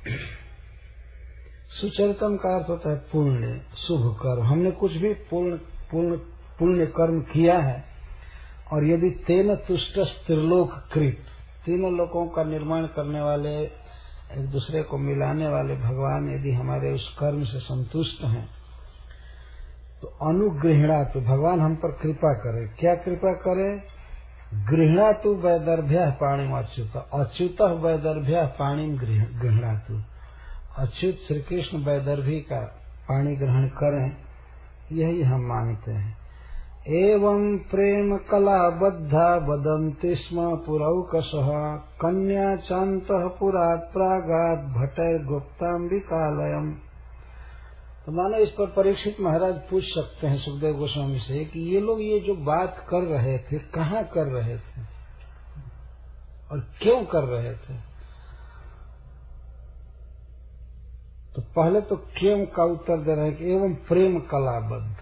सुचरितम का अर्थ होता है पुण्य, शुभ कर्म। हमने कुछ भी पुण्य पुण्य पुण्य कर्म किया है, और यदि तेन तुष्ट त्रिलोक कृत, तीनों लोगों का निर्माण करने वाले, एक दूसरे को मिलाने वाले भगवान यदि हमारे उस कर्म से संतुष्ट हैं तो अनुगृहणा, तो भगवान हम पर कृपा करे। क्या कृपा करे? गृहणा तु वैदर्भ्य पाणी अच्युत, अच्युत वैदर्भ्य पाणी गृहणा तु। अच्युत श्री कृष्ण वैदर्भी का पाणी ग्रहण करें, यही हम मांगते हैं। एवं प्रेम कला बद्धा वदन्ति स्म पुरौकशः कन्या चान्तः पुरात् प्रागात् भटैर्गुप्तां विकालयम्। तो मानो इस पर परीक्षित महाराज पूछ सकते हैं सुखदेव गोस्वामी से कि ये लोग ये जो बात कर रहे थे, कहाँ कर रहे थे और क्यों कर रहे थे। तो पहले तो केम का उत्तर दे रहे हैं कि एवं प्रेम कलाबद्ध,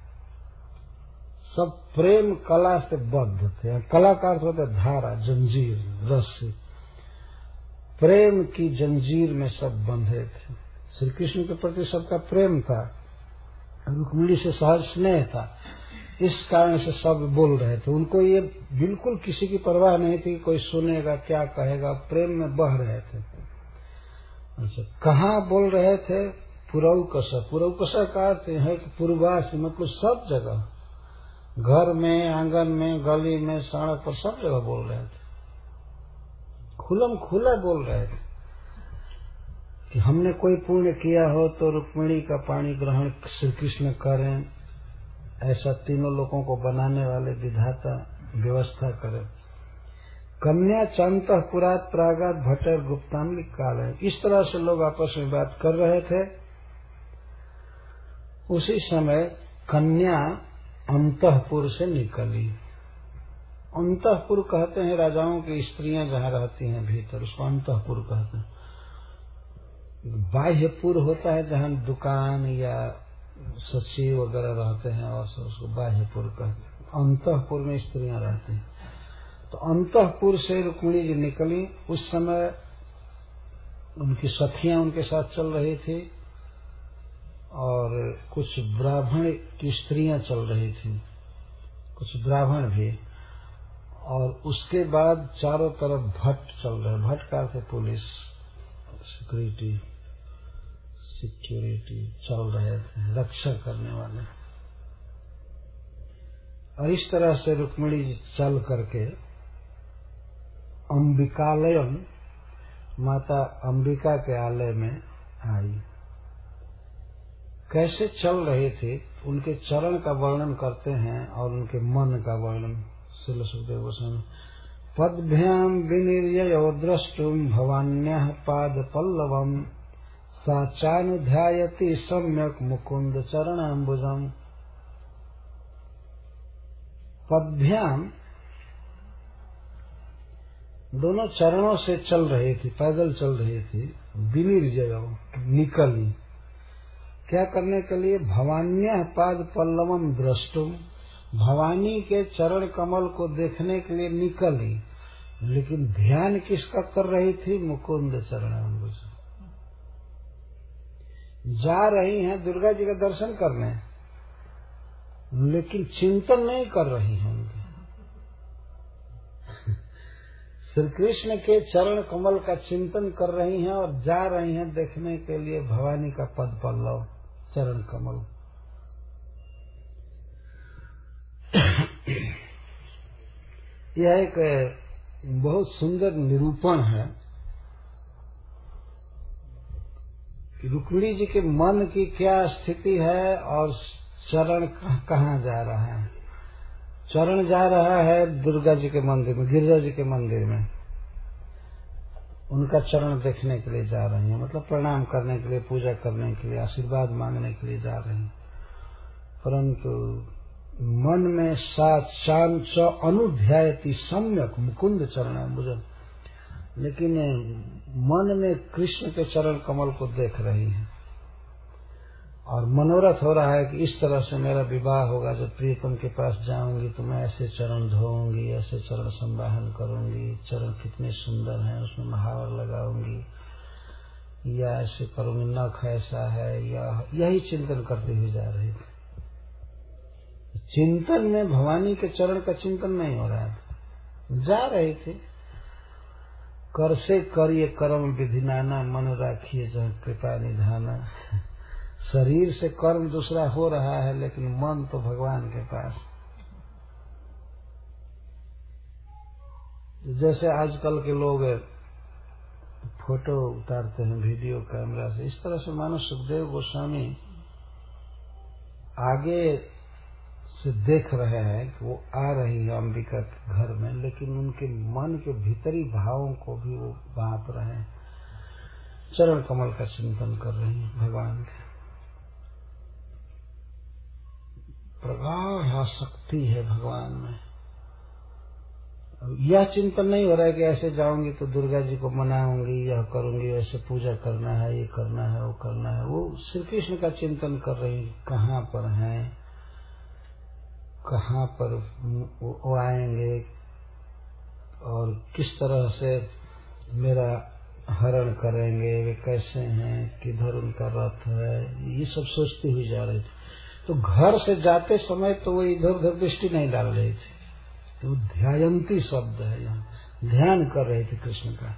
सब प्रेम कला से बद्ध थे। कला का अर्थ होता है धारा, जंजीर, रस्सी। प्रेम की जंजीर में सब बंधे थे। श्री कृष्ण के प्रति सबका प्रेम था, रुक्मिणी से सहज स्नेह था, इस कारण से सब बोल रहे थे। उनको ये बिल्कुल किसी की परवाह नहीं थी कि कोई सुनेगा क्या कहेगा, प्रेम में बह रहे थे। अच्छा, कहाँ बोल रहे थे? पुरौकसा। पुरौकसा का अर्थ है कि पूर्वास, मतलब सब जगह, घर में, आंगन में, गली में, सड़क पर, सब जगह बोल रहे थे। खुलम खुला बोल रहे थे कि हमने कोई पुण्य किया हो तो रुक्मिणी का पाणी ग्रहण श्री कृष्ण करें, ऐसा तीनों लोगों को बनाने वाले विधाता व्यवस्था करें। कन्या चांत पुरात प्रागात भटर गुप्तांग काल है। इस तरह से लोग आपस में बात कर रहे थे। उसी समय कन्या अंतःपुर से निकली। अंतःपुर कहते हैं राजाओं की स्त्रियां जहाँ रहती हैं भीतर, उसको अंतःपुर कहते हैं। बाह्यपुर होता है जहाँ दुकान या सचिव वगैरह रहते हैं, और उसको बाह्यपुर कहते हैं। अंतःपुर में स्त्रियां रहती हैं। तो अंतःपुर से रुक्मिणी जी निकली। उस समय उनकी सखियां उनके साथ चल रही थी और कुछ ब्राह्मण की स्त्रियां चल रही थी, कुछ ब्राह्मण भी। और उसके बाद चारों तरफ भट्ट चल रहे। भट्ट का अर्थ है पुलिस, सिक्योरिटी सिक्योरिटी चल रहे थे, रक्षा करने वाले। और इस तरह से रुक्मिणी जी चल करके अंबिकालयम, माता अंबिका के आलय में आई। कैसे चल रहे थे, उनके चरण का वर्णन करते हैं और उनके मन का वर्णन श्रील सुखदेव गोस्वामी। पद्भ्याम विनिर्ययो द्रष्टुम भवान्यः पाद पल्लवम साचानुध्यायति सम्यक मुकुंद चरणाम्बुजम। पद्भ्याम, दोनों चरणों से चल रही थी, पैदल चल रही थी। विनिर्जयो, निकली। क्या करने के लिए? भवान्यः पाद पल्लवम द्रष्टुम, भवानी के चरण कमल को देखने के लिए निकली। लेकिन ध्यान किसका कर रही थी? मुकुंद चरणाम्बुज। जा रही हैं दुर्गा जी का दर्शन करने, लेकिन चिंतन नहीं कर रही हैं उनके। श्री कृष्ण के चरण कमल का चिंतन कर रही हैं और जा रही हैं देखने के लिए भवानी का पद पल्लव, चरण कमल। यह एक बहुत सुंदर निरूपण है कि रुक्मिणी जी के मन की क्या स्थिति है और चरण कहाँ जा रहा है। चरण जा रहा है दुर्गा जी के मंदिर में, गिरिजा जी के मंदिर में। उनका चरण देखने के लिए जा रही हैं, मतलब प्रणाम करने के लिए, पूजा करने के लिए, आशीर्वाद मांगने के लिए जा रही हैं। परंतु मन में साचांच अनुध्यायति सम्यक मुकुंद चरणाम्बुजम, लेकिन मन में कृष्ण के चरण कमल को देख रही है और मनोरथ हो रहा है कि इस तरह से मेरा विवाह होगा। जब प्रियतम के पास जाऊंगी तो मैं ऐसे चरण धोऊंगी, ऐसे चरण संवाहन करूंगी, चरण कितने सुंदर हैं, उसमें महावर लगाऊंगी, या ऐसे करूंगी, नख ऐसा है, या यही चिंतन करते हुए जा रही थी। चिंतन में भवानी के चरण का चिंतन नहीं हो रहा था, जा रही थी। कर से करिए कर्म विधिनाना, मन राखिए जहाँ कृपा निधाना। शरीर से कर्म दूसरा हो रहा है, लेकिन मन तो भगवान के पास। जैसे आजकल के लोग फोटो उतारते हैं वीडियो कैमरा से, इस तरह से मानो सुखदेव गोस्वामी आगे से देख रहे हैं कि वो आ रही है अंबिका के घर में, लेकिन उनके मन के भीतरी भावों को भी वो बांप रहे हैं, चरण कमल का चिंतन कर रही हैं भगवान के। प्रगाढ़ आसक्ति है भगवान में, यह चिंतन नहीं हो रहा है कि ऐसे जाऊंगी तो दुर्गा जी को मनाऊंगी, यह करूंगी, ऐसे पूजा करना है, ये करना है, वो करना है। वो श्री कृष्ण का चिंतन कर रही है, कहाँ पर हैं, कहाँ पर वो आएंगे और किस तरह से मेरा हरण करेंगे, वे कैसे हैं, किधर उनका रथ है, ये सब सोचती हुई जा रही थी। तो घर से जाते समय तो वो इधर उधर दृष्टि नहीं डाल रही थी, तो ध्यायंती शब्द है, यहाँ ध्यान कर रहे थे कृष्ण का।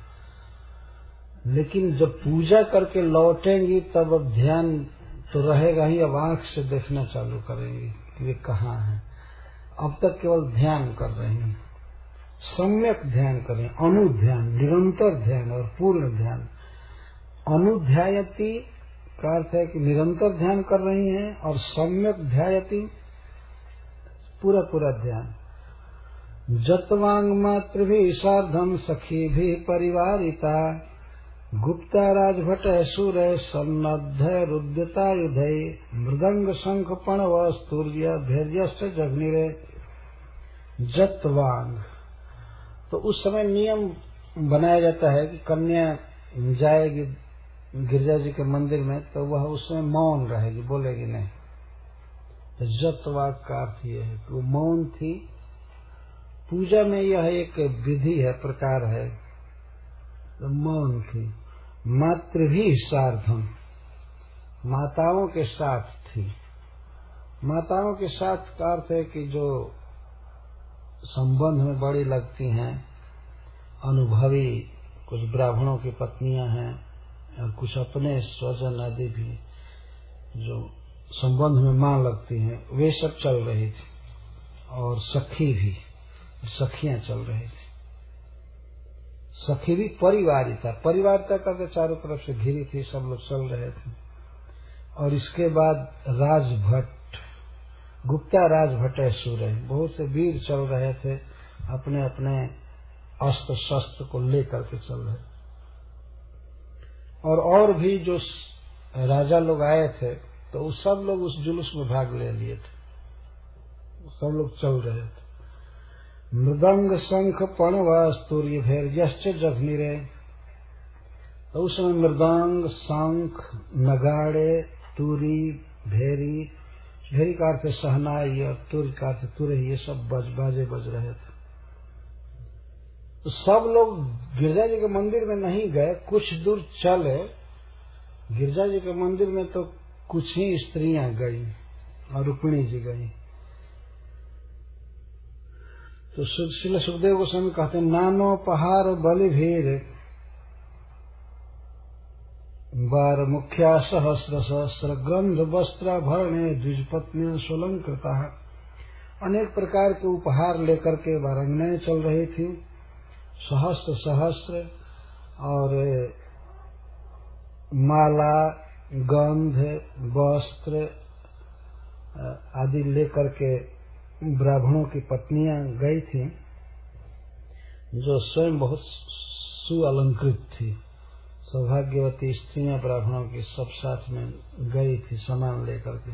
लेकिन जब पूजा करके लौटेंगी तब अब ध्यान तो रहेगा ही, अब आंख से देखना चालू करेंगी कि वे कहाँ हैं। अब तक केवल ध्यान कर रही हैं, सम्यक ध्यान करें, अनुध्यान, निरंतर ध्यान और पूर्ण ध्यान। अनुध्यायती का अर्थ है कि निरंतर ध्यान कर रही हैं, और सम्यक ध्यायती पूरा पूरा ध्यान। जतवांग मात्र भी सार्धम सखी भी परिवारिता, गुप्ता राजभट सूर सन्नद्ध रुद्यता युधय, मृदंग शंख पणव स्तूर्य भैर्यश्च जग्निरे। जतवांग, तो उस समय नियम बनाया जाता है कि कन्या जाएगी गिरजा जी के मंदिर में तो वह उसमें मौन रहेगी, बोलेगी नहीं। तो जतवाग का अर्थ यह है कि वो मौन थी। पूजा में यह एक विधि है, प्रकार है, तो मौन थी। मातृ भी सार्धम, माताओं के साथ थी। माताओं के साथ का अर्थ है कि जो संबंध में बड़ी लगती हैं, अनुभवी, कुछ ब्राह्मणों की पत्नियां हैं और कुछ अपने स्वजन आदि भी जो संबंध में मां लगती हैं, वे सब चल रही थी। और सखी भी, सखियां चल रही थी। सखी भी परिवारिता, परिवारिता करके चारों तरफ से घिरी थी, सब लोग चल रहे थे। और इसके बाद राजभट, गुप्ता राजभट सूर्य, बहुत से वीर चल रहे थे, अपने अपने अस्त्र शस्त्र को लेकर के चल रहे। और और भी जो राजा लोग आए थे तो उस सब लोग उस जुलूस में भाग ले लिए थे, सब लोग चल रहे थे। मृदंग शंख पणव स्तूर्य भैर्यश्च जघनिरे, तो उस समय मृदंग, शंख, नगाड़े, तुरी, भेरी, भेरी का अर्थ सहनाई और तुर का अर्थ तुरही, ये सब बज बाजे बज रहे थे। तो सब लोग गिरजा जी के मंदिर में नहीं गए, कुछ दूर चले। गिरजा जी के मंदिर में तो कुछ ही स्त्रियां गई और रुक्मिणी जी गई। तो श्री सुखदेव गोस्वामी कहते हैं, नानो पहार बलि भीर बार मुख्या सहस्र सहस्र ग्रंथ वस्त्राभरणे द्विजपत्नियां स्वलंकृता। अनेक प्रकार के उपहार लेकर के वारंगनाएं चल रही थी, सहस्त्र सहस्त्र, और माला, गंध, वस्त्र आदि लेकर के ब्राह्मणों की पत्नियां गई थी, जो स्वयं बहुत सुअलंकृत थी। सौभाग्यवती स्त्रियां ब्राह्मणों की सब साथ में गई थी सामान लेकर के।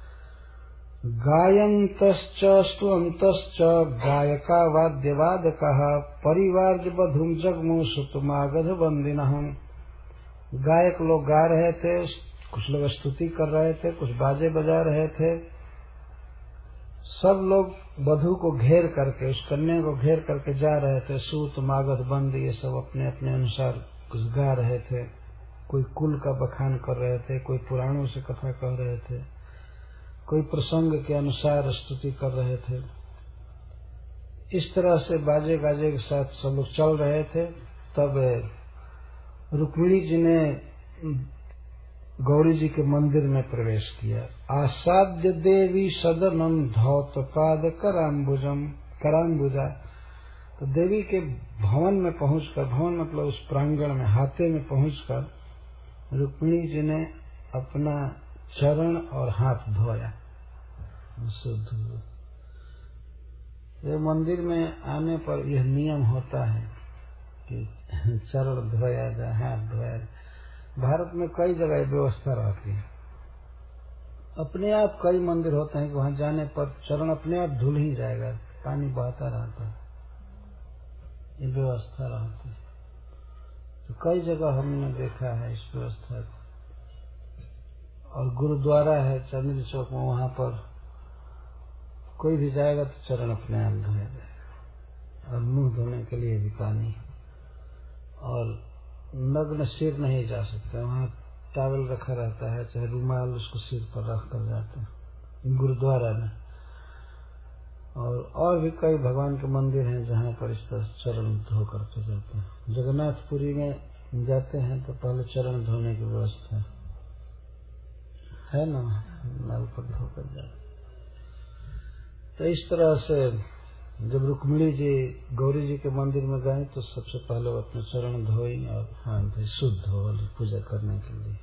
गायन्तश्च स्तुवन्तश्च गायका वाद्यवादकः परिवार्य बधुम जगमु सुतमागध बंदिनः। गायक लोग गा रहे थे, कुछ लोग स्तुति कर रहे थे, कुछ बाजे बजा रहे थे। सब लोग वधु को घेर करके, उस कन्या को घेर करके जा रहे थे। सूत, मागध, बंद, ये सब अपने अपने अनुसार कुछ गा रहे थे। कोई कुल का बखान कर रहे थे, कोई पुराणों से कथा कह रहे थे, कोई प्रसंग के अनुसार स्तुति कर रहे थे। इस तरह से बाजे गाजे के साथ सब लोग चल रहे थे। तब रुक्मिणी जी ने गौरी जी के मंदिर में प्रवेश किया। आसाद्य देवी सदनम धौत पाद कराम्बुजम कराम्बुजा। तो देवी के भवन में पहुंचकर, भवन मतलब उस प्रांगण में, हाथे में पहुंचकर रुक्मिणी जी ने अपना चरण और हाथ धोया। ये मंदिर में आने पर यह नियम होता है कि चरण धोया जाए, हाथ धोया जाए। भारत में कई जगह व्यवस्था रहती है। अपने आप कई मंदिर होते हैं कि वहां जाने पर चरण अपने आप धुल ही जाएगा, पानी बहता रहता है। ये व्यवस्था रहती है। तो कई जगह हमने देखा है इस व्यवस्था को। और गुरुद्वारा है चांदनी चौक में, वहां पर कोई भी जाएगा तो चरण अपने आप धोया जाएगा, और मुंह धोने के लिए भी पानी, और नग्न सिर नहीं जा सकता। वहां टॉवल रखा रहता है, चाहे रुमाल, उसको सिर पर रख कर जाते हैं गुरुद्वारा में। और और भी कई भगवान के मंदिर हैं जहाँ पर इस तरह चरण धो करके जाते हैं। जगन्नाथपुरी में जाते हैं तो पहले चरण धोने की व्यवस्था है ना, नाल पर धोकर जाते। तो इस तरह से जब रुक्मिणी जी गौरी जी के मंदिर में गए तो सबसे पहले वो अपने चरण धोई और हाथ धोई शुद्ध हो पूजा करने के लिए।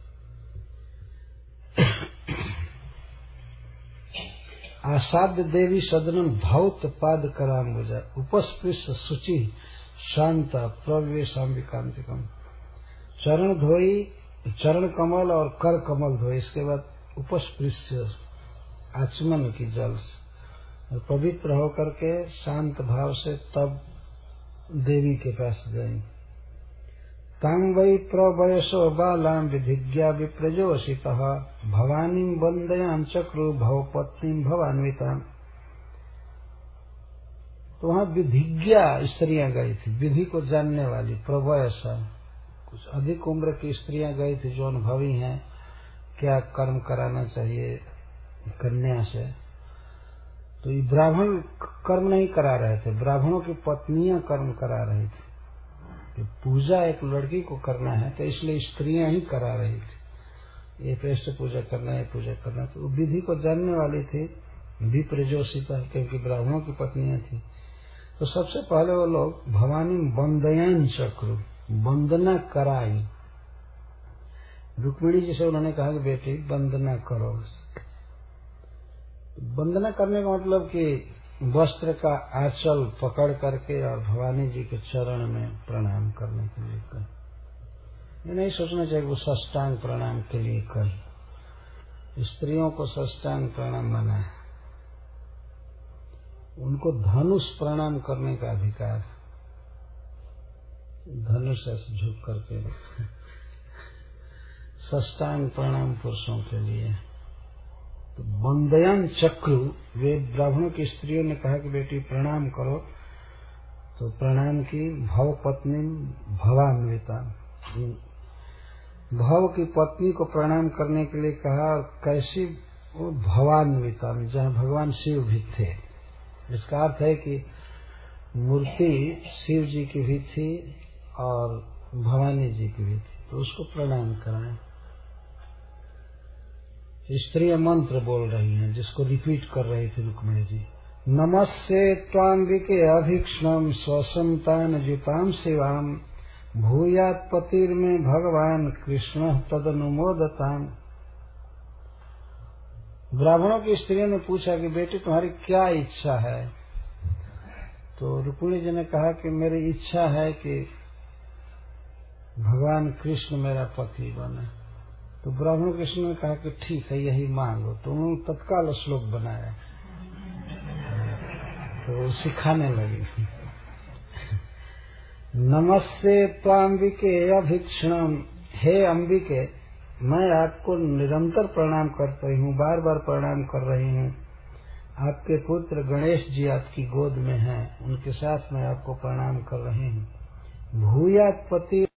आसाद्य देवी सदनम धौत पाद कराम बुझा उपस्पृश्य शुचि शांता प्रवेशाम्बिकांतिकम। चरण धोई, चरण कमल और कर कमल धोई, इसके बाद उपस्पृश्य आचमन की जल से पवित्र होकर के शांत भाव से तब देवी के पास गई। तां वै प्रवयसो बालां विधिज्ञा विप्रजोषितः भवानीं वन्दयां चक्रु भवपत्नीं भवान्वितां। तो वहां विधिज्ञा स्त्रियां गई थी, विधि को जानने वाली। प्रवयसा कुछ अधिक उम्र की स्त्रियां गई थी जो अनुभवी हैं, क्या कर्म कराना चाहिए कन्या से। तो ये ब्राह्मण कर्म नहीं करा रहे थे, ब्राह्मणों की पत्नियां कर्म करा रही थी। तो पूजा एक लड़की को करना है तो इसलिए स्त्रियां ही करा रही थी, ये पैसे पूजा करना है, पूजा करना। तो विधि को जानने वाली थी, विप्रजोषिता, क्योंकि ब्राह्मणों की पत्नियां थी। तो सबसे पहले वो लोग भवानी वंदयान चक्रु, वंदना कराई। रुक्मिणी जी से उन्होंने कहा कि बेटी वंदना करो। वंदना करने का मतलब कि वस्त्र का आंचल पकड़ करके और भवानी जी के चरण में प्रणाम करने के लिए कही। ये नहीं सोचना चाहिए वो साष्टांग प्रणाम के लिए कही। स्त्रियों को साष्टांग प्रणाम मना है, उनको धनुष प्रणाम करने का अधिकार। धनुष ऐसे झुक करके साष्टांग प्रणाम पुरुषों के लिए। तो वंदयान चक्रु, वे ब्राह्मणों की स्त्रियों ने कहा कि बेटी प्रणाम करो, तो प्रणाम की। भव पत्नी भवान्विता, भव की पत्नी को प्रणाम करने के लिए कहा। और कैसी? वो भवान्विता में, जहाँ भगवान शिव भी थे। इसका अर्थ है कि मूर्ति शिव जी की भी थी और भवानी जी की भी थी, तो उसको प्रणाम कराएं। स्त्रियां मंत्र बोल रही हैं जिसको रिपीट कर रही थी रुक्मिणी जी। नमस्ते त्वाम्बिके अभीक्ष्णम स्वसंतान जुताम शिवाम भूयात पतिर्मे भगवान कृष्ण तदनुमोदताम। ब्राह्मणों की स्त्रियों ने पूछा कि बेटी तुम्हारी क्या इच्छा है? तो रुक्मिणी जी ने कहा कि मेरी इच्छा है कि भगवान कृष्ण मेरा पति बने। तो ब्राह्मण कृष्ण ने कहा कि ठीक है, यही मांगो। तो उन्होंने तत्काल श्लोक बनाया, तो सिखाने लगी। नमस्ते त्वाम्बिके अभीक्ष्णम, हे अंबिके, मैं आपको निरंतर प्रणाम करती हूँ, बार बार प्रणाम कर रही हूँ। आपके पुत्र गणेश जी आपकी गोद में हैं, उनके साथ मैं आपको प्रणाम कर रही हूँ। भूयात पति